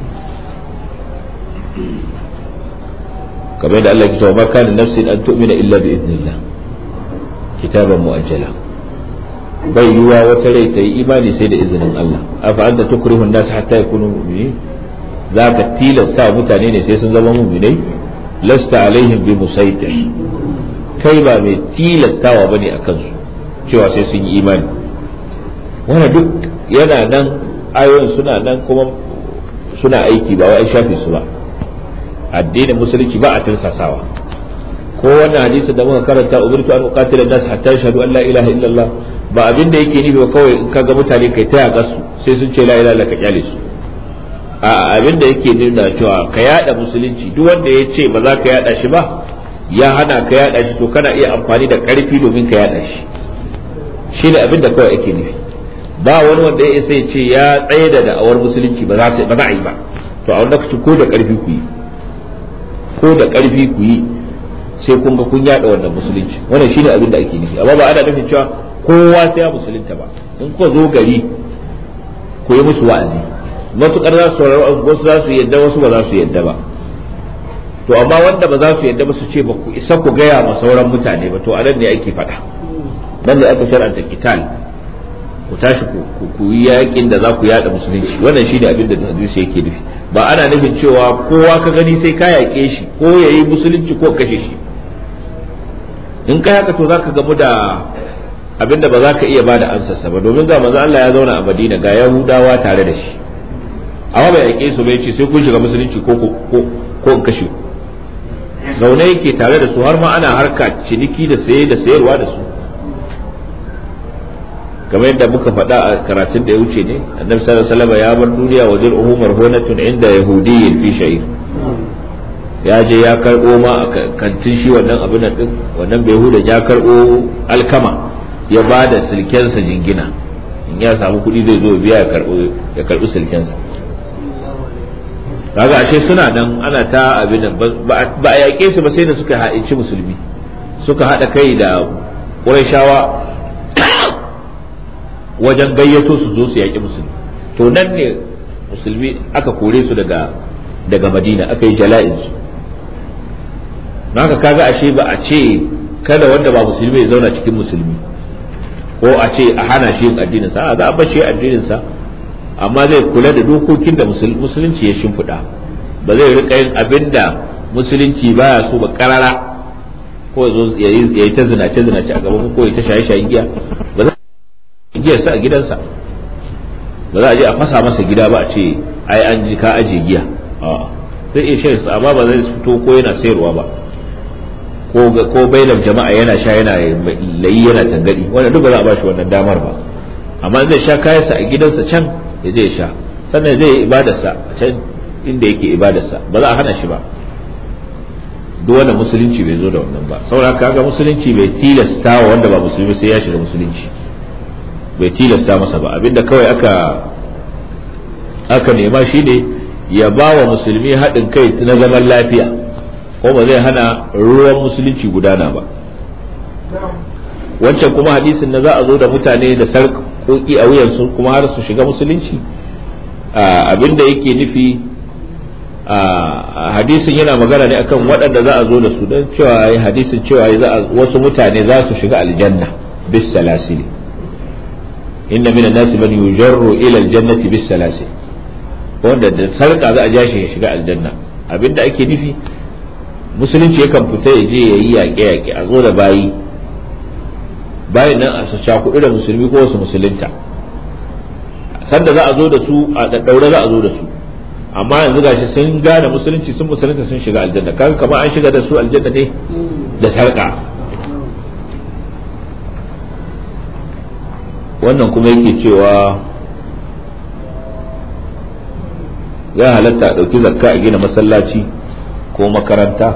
kamar da Allah ya ce ma kana nafsin an tu'mina illa bi idnillah kitaban mu'ajjala, bai yiwa wata rai ta yi imani sai da izinin Allah. afa anta tukrihu an-nas hatta yakunu mu'minin, zaka tilasta mutane ne sai sun zama mu'minai. lasta alaihim bi musaitir, kai ba mai tilastawa bane akan su cewa sai sun yi imani. wannan duk yana nan, ayoyin suna nan kuma suna aiki, ba wai shafe su ba. addinin musulunci ba a tirsasawa. ko wannan hadisi da muka karanta umirtu an uqatila an-nas hatta yashhadu an la ilaha illallah ba abin da yake nufi ba kawai in kaga mutane kai ta yaƙa su sai sun ce la ilaha illallah ka kyale su. a abin da yake nuna cewa ka yada musulunci duk wanda ya ce ba za ka yada shi ba ya hana ka yada shi to kana iya amfani da karfi domin ka yada shi. shi ne abin da kawai ake nufi. ba wani wanda ya sai ce ya tsaye da da'awar musulunci ba za a yi ba to a wannan lokaci ko da karfi ku yi sai kun ga kun yada wannan musulunci. wannan shine abin da ake nufi amma ba ana nufin cewa kowa sai ya musulunta ba. in ku zo gari ku yi musu wa'azi matuƙar za su wasu za su yadda wasu ba za su yadda ba to amma wanda ba za su yadda ba su ce ba ku isa ku gaya ma sauran mutane ba to a nan ne ake faɗa. nan ne aka shar'anta qital ku tashi ku yi yakin da za ku yada musulunci. wannan shine abin da hadisi yake nufi ba ana nufin cewa kowa ka gani sai ka yaƙe shi ko yayi musulunci ko kashe shi. in kai haka to zaka gamu da abin da ba za ka iya bada ansarsa ba domin ga manzo Allah ya zauna a Madina ga Yahudawa tare da shi amma bai yaƙe su bai ce sai kun shiga musulunci ko in kashe ku. zaune yake tare da su har ma ana harka ciniki da saye da sayarwa da su kamar yadda muka faɗa a karatun da ya wuce ne annabi sallallahu alaihi wasallam ya bar duniya wa dir'uhu marhunatun inda yahudiyyin fi sha'ir ya je ya karbo ma a kantin shi wannan abin nan din wannan bai huda ya karbo alkama ya bada silkensa jingina in ya samu kuɗi zai zo biya ya karbi silkensa. kaga ashe suna nan ana ta abin nan ba a yaƙe su ba sai da suka ha'inci musulmi suka haɗa kai da Qurayshawa wajen gayyato su zo su yaƙi musulmi. to nan ne musulmi aka kore su daga Madina aka yi jala'in su. haka kaga ashe ba a ce kada wanda ba musulmi ya zauna cikin musulmi ko a ce a hana shi yin addinin sa za a bashi addinin sa amma zai kula da dokokin da musulunci ya shimfiɗa ba zai rika yin abinda musulunci baya so ba karara ko ya yi ta zinace a gaban ko ya ta shaye giya ba za a giyar sa a gidansa ba za a je a fasa masa gida ba a ce ai an ji ka aje giya zai iya shan sa amma ba zai fito ko yana sayarwa ba ko bainar jama'a yana sha yana layi yana tangadi wannan duk ba za a bashi wannan damar ba amma zai sha kayansa a gidansa can ya zai sha sannan zai yi ibadarsa a can inda yake ibadarsa ba za a hana shi ba. duk wanda musulunci bai zo da wannan ba saboda kaga musulunci bai tilasta wa wanda ba musulmi sai ya shiga musulunci bai tilasta masa ba abinda kawai aka nema shine ya ba wa musulmi haɗin kai na zaman lafiya ko ba zai hana ruwan musulunci gudana ba. wancan kuma hadisin na za a zo da mutane da sarƙoƙi a wuyansu kuma har su shiga musulunci abinda yake nufi hadisin yana magana ne akan waɗanda za a zo da su don cewa hadisin cewa wasu mutane za su shiga aljanna bis salasili inna minan nasi man yujarru ila aljannati bis salasil wanda da sarƙa za a ja shi ya shiga aljanna abinda ake nufi musulunci yakan fita ya je ya yi yaƙe-yaƙe a zo da bayan nan a su cakuɗu da musulmi ko wasu musulunta sanda za a zo da su a daddaure za a zo da su amma yanzu gashi sun gane musulunci sun musulunta sun shiga aljanna kaga kamar an shiga da su aljanna ne da sarƙa. wannan kuma yake cewa ya halatta a ɗauki zakka a gina masallaci ko makaranta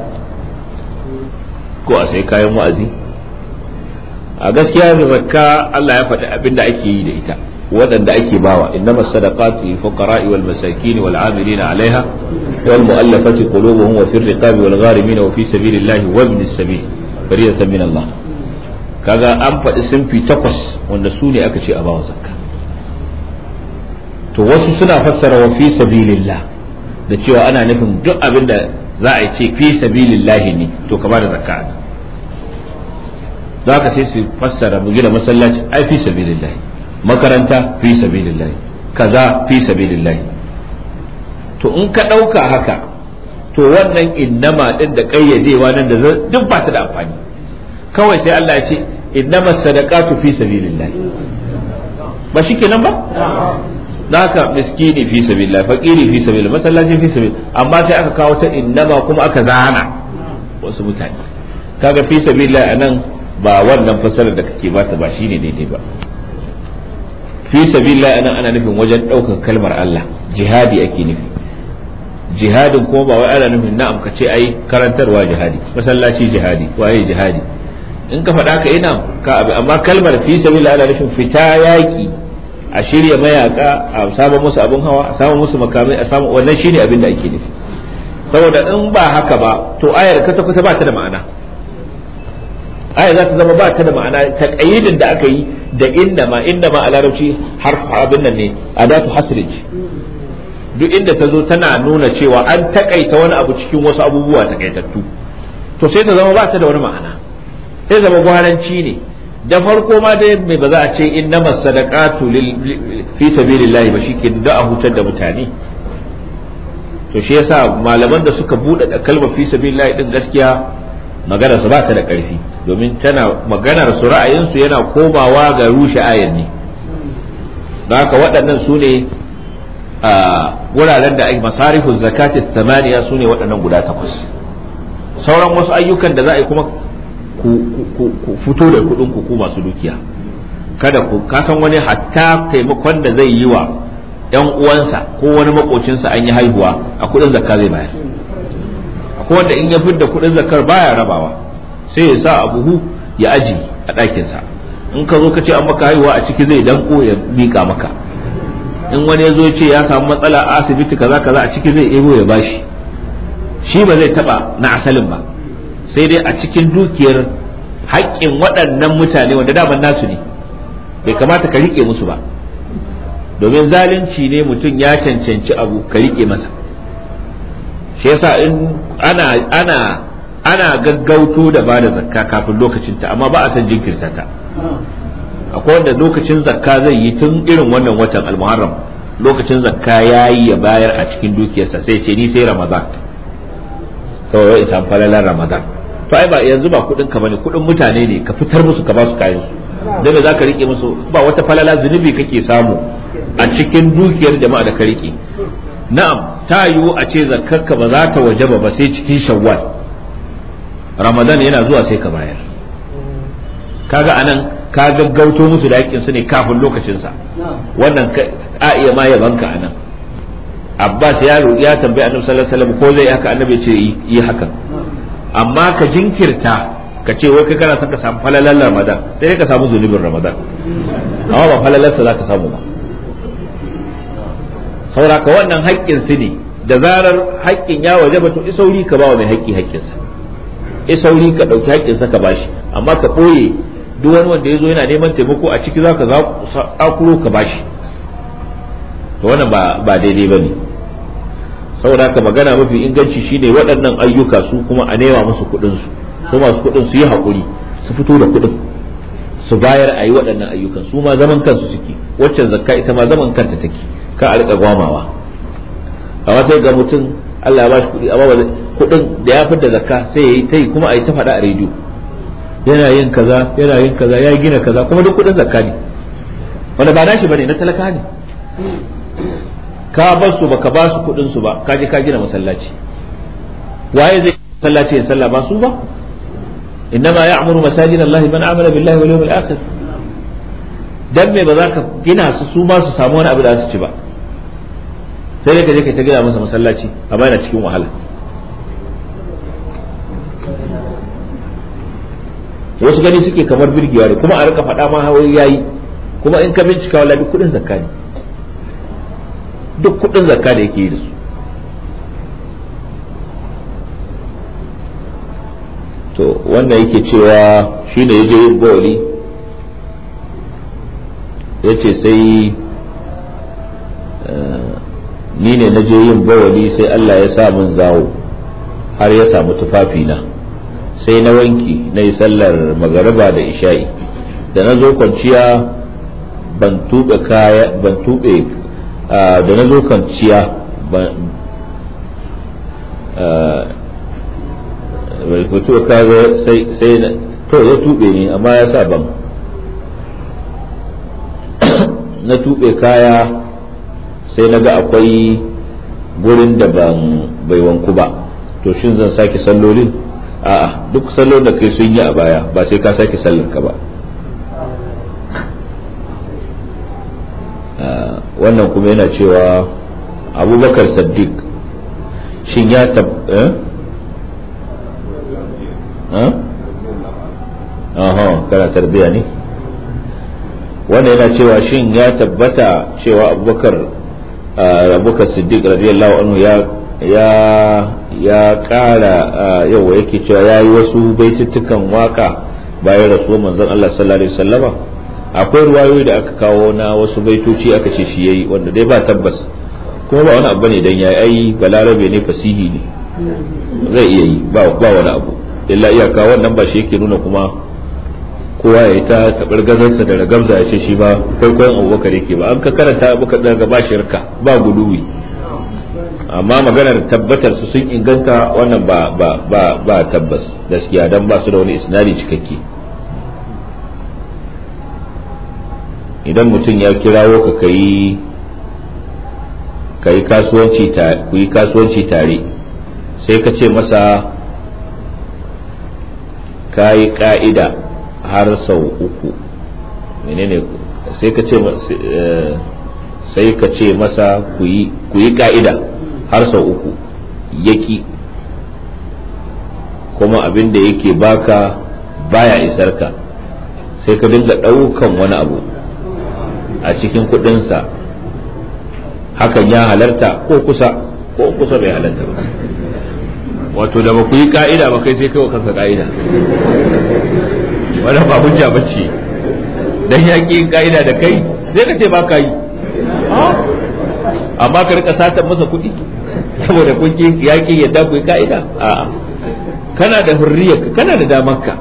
ko a sai kayan wa'azi. a gaskiya da zakka Allah ya faɗi abin da ake yi da ita waɗanda ake bawa innamas sadaqatu lil fuqara'i wal masakin wal 'amilina 'alayha wal mu'allafati qulubuhum wa fir riqabi wal gharimin wa fi sabilillahi wa ibnis sabil fariyatan min Allah. kaga an faɗi sunfi 8 wanda su ne aka ce a bawa zakka. to wasu suna fassara wa fi sabilillah da cewa ana nufin duk abin da za a ce fi sabilillah ne to ka bada zakka. za ka sai su fassara mu gina masallaci ai fi sabilillah, makaranta fi sabilillah, kaza fi sabilillah. to in ka ɗauka haka to wannan innama din da ƙayyadewa nan da duk ba ta da amfani. kawai sai Allah ya ce innama sadaqatu fi sabilillah ba shi kenan ba haka miskini fi sabilillah, faqiri fi sabilillah, masallaci fi sabilillah, amma sai aka kawo ta innama kuma aka zana wasu mutane. kaga fi sabilillah anan ba wannan fasarar da kake bata ba shine daidai ba. fi sabilillah anan ana nufin wajen ɗaukar kalmar Allah, jihadi ake nufi. jihadin kuma ba wai ana nufin na'am ka ce ai karantarwa jihadi, masallaci jihadi, waye jihadi, in ka faɗa ka ina ka abi, amma kalmar fi sabilillah ana nufin fita yaki, a shirya mayaka, a samu musu abin hawa, a samu musu makamai, a samu, wannan shine abin da ake nufi. saboda in ba haka ba to ayar ka ta ba ta da ma'ana. ayar za ta zama ba ta da ma'ana. taqayyidin da aka yi da inda ma a larabci harf abin nan ne, adatu hasrij. duk inda ta zo tana nuna cewa an takaita wani abu cikin wasu abubuwa takaitattu, to sai ta zama ba ta da wani ma'ana, sai zama gwaranci ne. da farko ma dai mai ba za a ce innamas sadaqatu fi sabilillahi ba, shike da a hutar da mutane. to shi yasa malaman da suka bude da kalmar fi sabilillahi din gaskiya magana su ba ta da karfi, domin tana maganar su ra'ayin su yana komawa ga rushe ayan ne. don haka waɗannan su ne a wuraren da masarifu zakati thamaniya su ne waɗannan guda 8. sauran wasu ayyukan da za a yi kuma ku fito da kuɗin ku masu dukiya, kada ku kasan wani hatta taimakon da zai yi wa ‘yan uwansa ko wani makocinsa an yi haihuwa a kuɗin zakka zai bayar. akwai wanda in ya fidda kuɗin zakkar baya rabawa, sai ya sa a buhu ya aji a ɗakinsa. in ka zo ka ce an maka haihuwa a ciki zai danko ya miƙa maka. in wani ya zo ya ce ya samu matsala a asibiti kaza kaza a ciki zai ebo ya bashi. shi ba zai taɓa na asalin ba, sai dai a cikin dukiyar haƙƙin waɗannan mutane wanda daman nasu ne, bai kamata ka riƙe musu ba, domin zalunci ne mutum ya cancanci abu ka riƙe masa. shi yasa in ana gaggauto da ba da zakka kafin lokacinta, amma ba a san jinkirta ta. akwai wanda lokacin zakka zai yi tun irin wannan watan almuharram, lokacin zakka yayi ya bayar a cikin dukiyarsa, sai ce ni sai ramadan kawai isa falalar ramadan. to ai ba yanzu ba kudin ka bane, kudin mutane ne, ka fitar musu ka ba su kayan su, da me zaka rike musu? ba wata falala, zunubi kake samu a cikin dukiyar jama'a da ka rike. na'am ta yiwu a ce zakkarka ba za ta wajaba ba sai cikin shawwal, ramadan yana zuwa sai ka bayar. kaga anan ka gaggauto musu da haƙƙin su ne kafin lokacin sa, wannan a iya ma yabanka anan. Abbas ya tambayi Annabi sallallahu alaihi wasallam ko zai haka, Annabi ya ce yi haka. amma ka jinkirta ka ce wai kai kana son ka samu falalar Ramadan, sai ka samu zunubin Ramadan, amma ba falalarsa za ka samu ba. saboda ka wannan haƙƙin su ne, da zarar haƙƙin ya waje ba to isauri ka bawa mai haƙƙi haƙƙinsa, isauri ka ɗauki haƙƙinsa ka bashi, amma ka ɓoye duk wani wanda ya zo yana neman taimako a ciki za ka zakuro ka bashi, to wannan ba daidai ba ne. saboda haka magana mafi inganci shine waɗannan ayyuka su kuma a nema musu kuɗin su masu kuɗin su yi haƙuri, su fito da kuɗin su bayar a yi waɗannan ayyukan. su ma zaman kansu suke, waccan zakka ita ma zaman kanta take, ka a riƙa gwamawa. amma sai ga mutum Allah ya ba shi kuɗi, amma kuɗin da ya fitar zakka sai ya yi ta yi, kuma a yi ta faɗa a rediyo yana yin kaza ya gina kaza, kuma duk kuɗin zakka ne wanda ba nashi bane, na talaka ne. ka bar su baka ba su kudin su ba, ka je ka gina masallaci. waye zai masallaci ya salla ba su ba? innama ya'muru masajid Allah man amana billahi wal yawmil akhir. dan me ba za ka gina su ma su samu wani abu da su ci ba, sai dai ka je ka ta gina masa masallaci amma yana cikin wahala. wasu gani suke kamar birgewa ne, kuma a rika faɗa ma hawaye yayi, kuma in ka bincika wallahi duk kudin zakka ne, duk kudin zakka da yake yi da su. to wannan yake cewa shi ne yaje yin bawali, ya ce sai ni ne na je yin bawali sai Allah ya sa min zawo har ya samu tufafina, sai na wanki na yi sallar magariba da isha'i, da na zo kwanciya ban tuɓe da na zo kwanciya mutu kaga sai to ya tube ni, amma ya sa ban na tube kaya sai naga akwai gurin da bai wanku ba, to shin zan sake sallolin? A'a, duk sallolin da kai sun yi a baya ba sai ka sake sallar ka ba. Wannan kuma yana cewa Abubakar Saddiq shin ya kana tarbiya ne. Wannan yana cewa shin ya tabbata cewa Abubakar Siddiq radiyallahu anhu ya kara yawa yake cewa ya yi wasu baitittukan waka bayan rasuwar manzon Allah sallallahu alaihi wasallama. Akwai ruwayoyi da aka kawo na wasu baitoci aka ce shi yayi, wanda dai ba tabbas, kuma ba wani abu ne dan yayi, ai balarabe ne, fasihi ne, zai iya yi, ba wani abu illa iyaka wannan ba shi yake nuna kuma kowa ya yi ta tabar gazarsa da ragamza ya ce shi ba kwaikwayon Abubakar yake ba. An ka karanta Abubakar daga ba shirka ba guduwi, amma maganar tabbatar su sun inganta wannan ba tabbas gaskiya, dan ba su da wani isnadi cikakke. Idan mutum ya kirawo ka kai kasuwanci ku yi kasuwanci tare, sai ka ce masa ka yi ka'ida har sau uku, menene sai ka ce masa ku yi ka'ida har sau uku, yaki kuma abin da yake baka baya isar ka, sai ka dinga ɗaukan wani abu a cikin kudinsa, hakan ya halarta ko kusa bai halarta ba. Wato da ba ku yi ka'ida ba kai sai kai wa kanka ka'ida, wannan ba hujja bace, dan yaki ka'ida da kai sai ka ce ba ka yi, amma ka rika satan masa kuɗi saboda kun yaki yadda ku yi ka'ida. A'a, kana da hurriyarka, kana da damarka,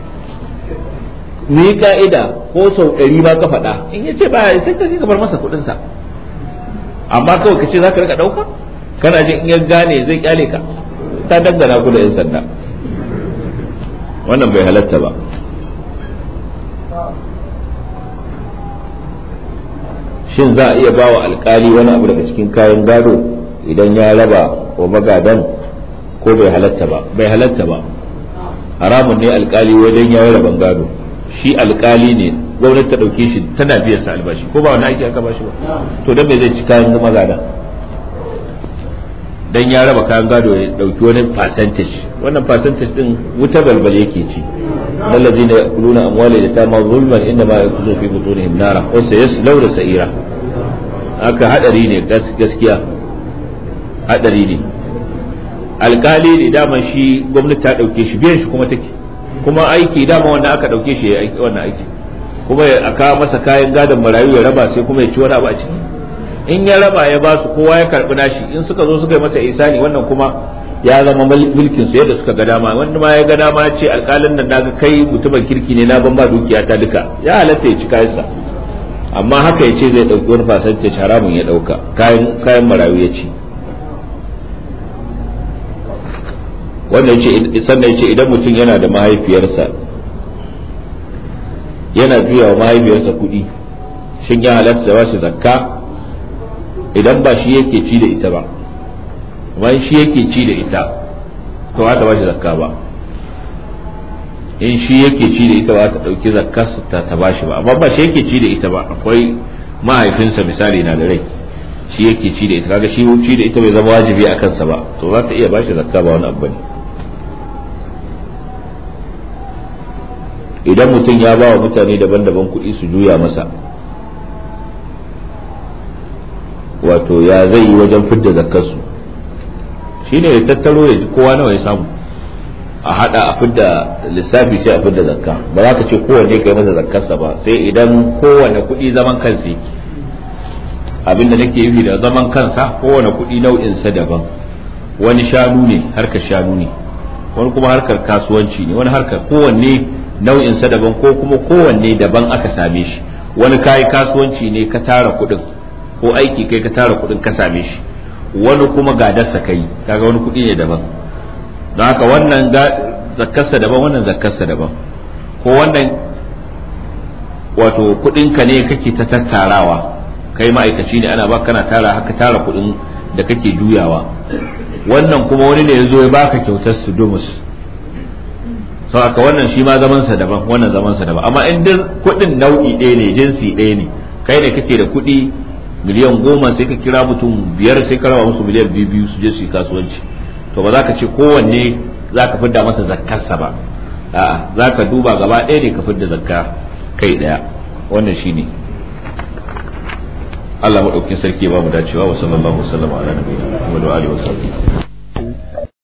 ni ka'ida ko sau 100 ba ka faɗa, in ya ce ba sai ka bar masa kuɗinsa, amma kawai ka ce za ka rika ɗauka, kana jin in ya gane zai kyale ka, ta dangana ku da 'yan sanda. Wannan bai halatta ba. Shin za a iya ba wa alkali wani abu daga cikin kayan gado idan ya raba wa magadan, ko bai halatta ba? Bai halatta ba, haramun ne alkali wajen ya raban gado. Shi alkali ne, gwamnati ta dauke shi tana biyan sa albashi, ko ba wani aiki aka bashi ba, to dan me zai ci kayan magada? Dan ya raba kayan gado ya dauki wani percentage, wannan percentage din wuta balbal yake ci. allazina ya'kuluna amwala yatama zulman inna ma ya'kuluna fi butunihim nara wa sayaslawna sa'ira. Haka hadari ne, gaskiya hadari ne. Alkali ne dama shi gwamnati ta dauke shi, biyan shi kuma take, kuma aiki dama wanda aka dauke shi ya aiki wannan aiki, kuma a kawo masa kayan gadon marayu ya raba, sai kuma ya ci wani abu a ciki. In ya raba ya ba su, kowa ya karbi nashi, in suka zo suka yi masa ihsani, wannan kuma ya zama mulkin su yadda suka ga dama. wanda ma ya ga dama ya ce alƙalin nan naga kai mutumin kirki ne, na ban ba dukiya ta duka, ya halatta ya ci kayansa. Amma haka ya ce zai dauki wani fasanci, haramun ya dauka kayan marayu ya ci. wannan ce sannan yace idan mutum yana da mahaifiyarsa, yana juya wa mahaifiyarsa kuɗi, shin ya halatta ba shi zakka idan ba shi yake ci da ita ba? Bayan shi yake ci da ita to ba ta ba shi zakka ba. In shi yake ci da ita ba ta dauki zakkar ta ba shi ba, amma ba shi yake ci da ita ba, akwai mahaifinsa misali na da rai, shi yake ci da ita, kaga shi ci da ita bai zama wajibi a kansa ba, to za ta iya ba shi zakka, ba wani abu ne. Idan mutum ya ba wa mutane daban-daban kuɗi su juya masa, wato ya zai yi wajen fidda zakkarsu? Shi ne ya tattaro ya ji kowa nawa ya samu, a hada a fidda lissafi sai a fidda zakka. Ba za ka ce kowanne kai masa zakkarsa ba, sai idan kowane kuɗi zaman kansa yake. Abinda nake yi da zaman kansa, kowane kuɗi nau'insa daban, wani shanu ne, harkar shanu ne, wani kuma harkar kasuwanci ne, wani harkar, kowanne nau'insa daban, ko kuma kowanne daban aka same shi. Wani kayi kasuwanci ne ka tara kuɗin, ko aiki kai ka tara kuɗin ka same shi, wani kuma gadarsa kai, kaga wani kuɗi ne daban. Don haka wannan zakkarsa daban, wannan zakkarsa daban. Ko wannan wato kuɗinka ne kake ta tattarawa kai ma'aikaci ne ana baka kana tara haka tara kuɗin da kake juyawa. Wannan kuma wani ne ya zo ya baka kyautar sudumus, sau aka wannan shi ma zamansa daban, wannan zamansa daban. Amma in kuɗin nau'i ɗaya ne, jinsi ɗaya ne, kai ne kake da kuɗi miliyan 10 sai ka kira mutum 5 sai ka raba musu miliyan 2 su je su yi kasuwanci, to ba za ka ce kowanne za ka fidda masa zakkarsa ba, a'a za ka duba gaba ɗaya ne ka fidda zakka kai ɗaya. Wannan shi ne. Allah maɗaukin sarki ba mu dacewa wa sallallahu alaihi wa sallam ala nabiyina Muhammad wa alihi wa sahbihi.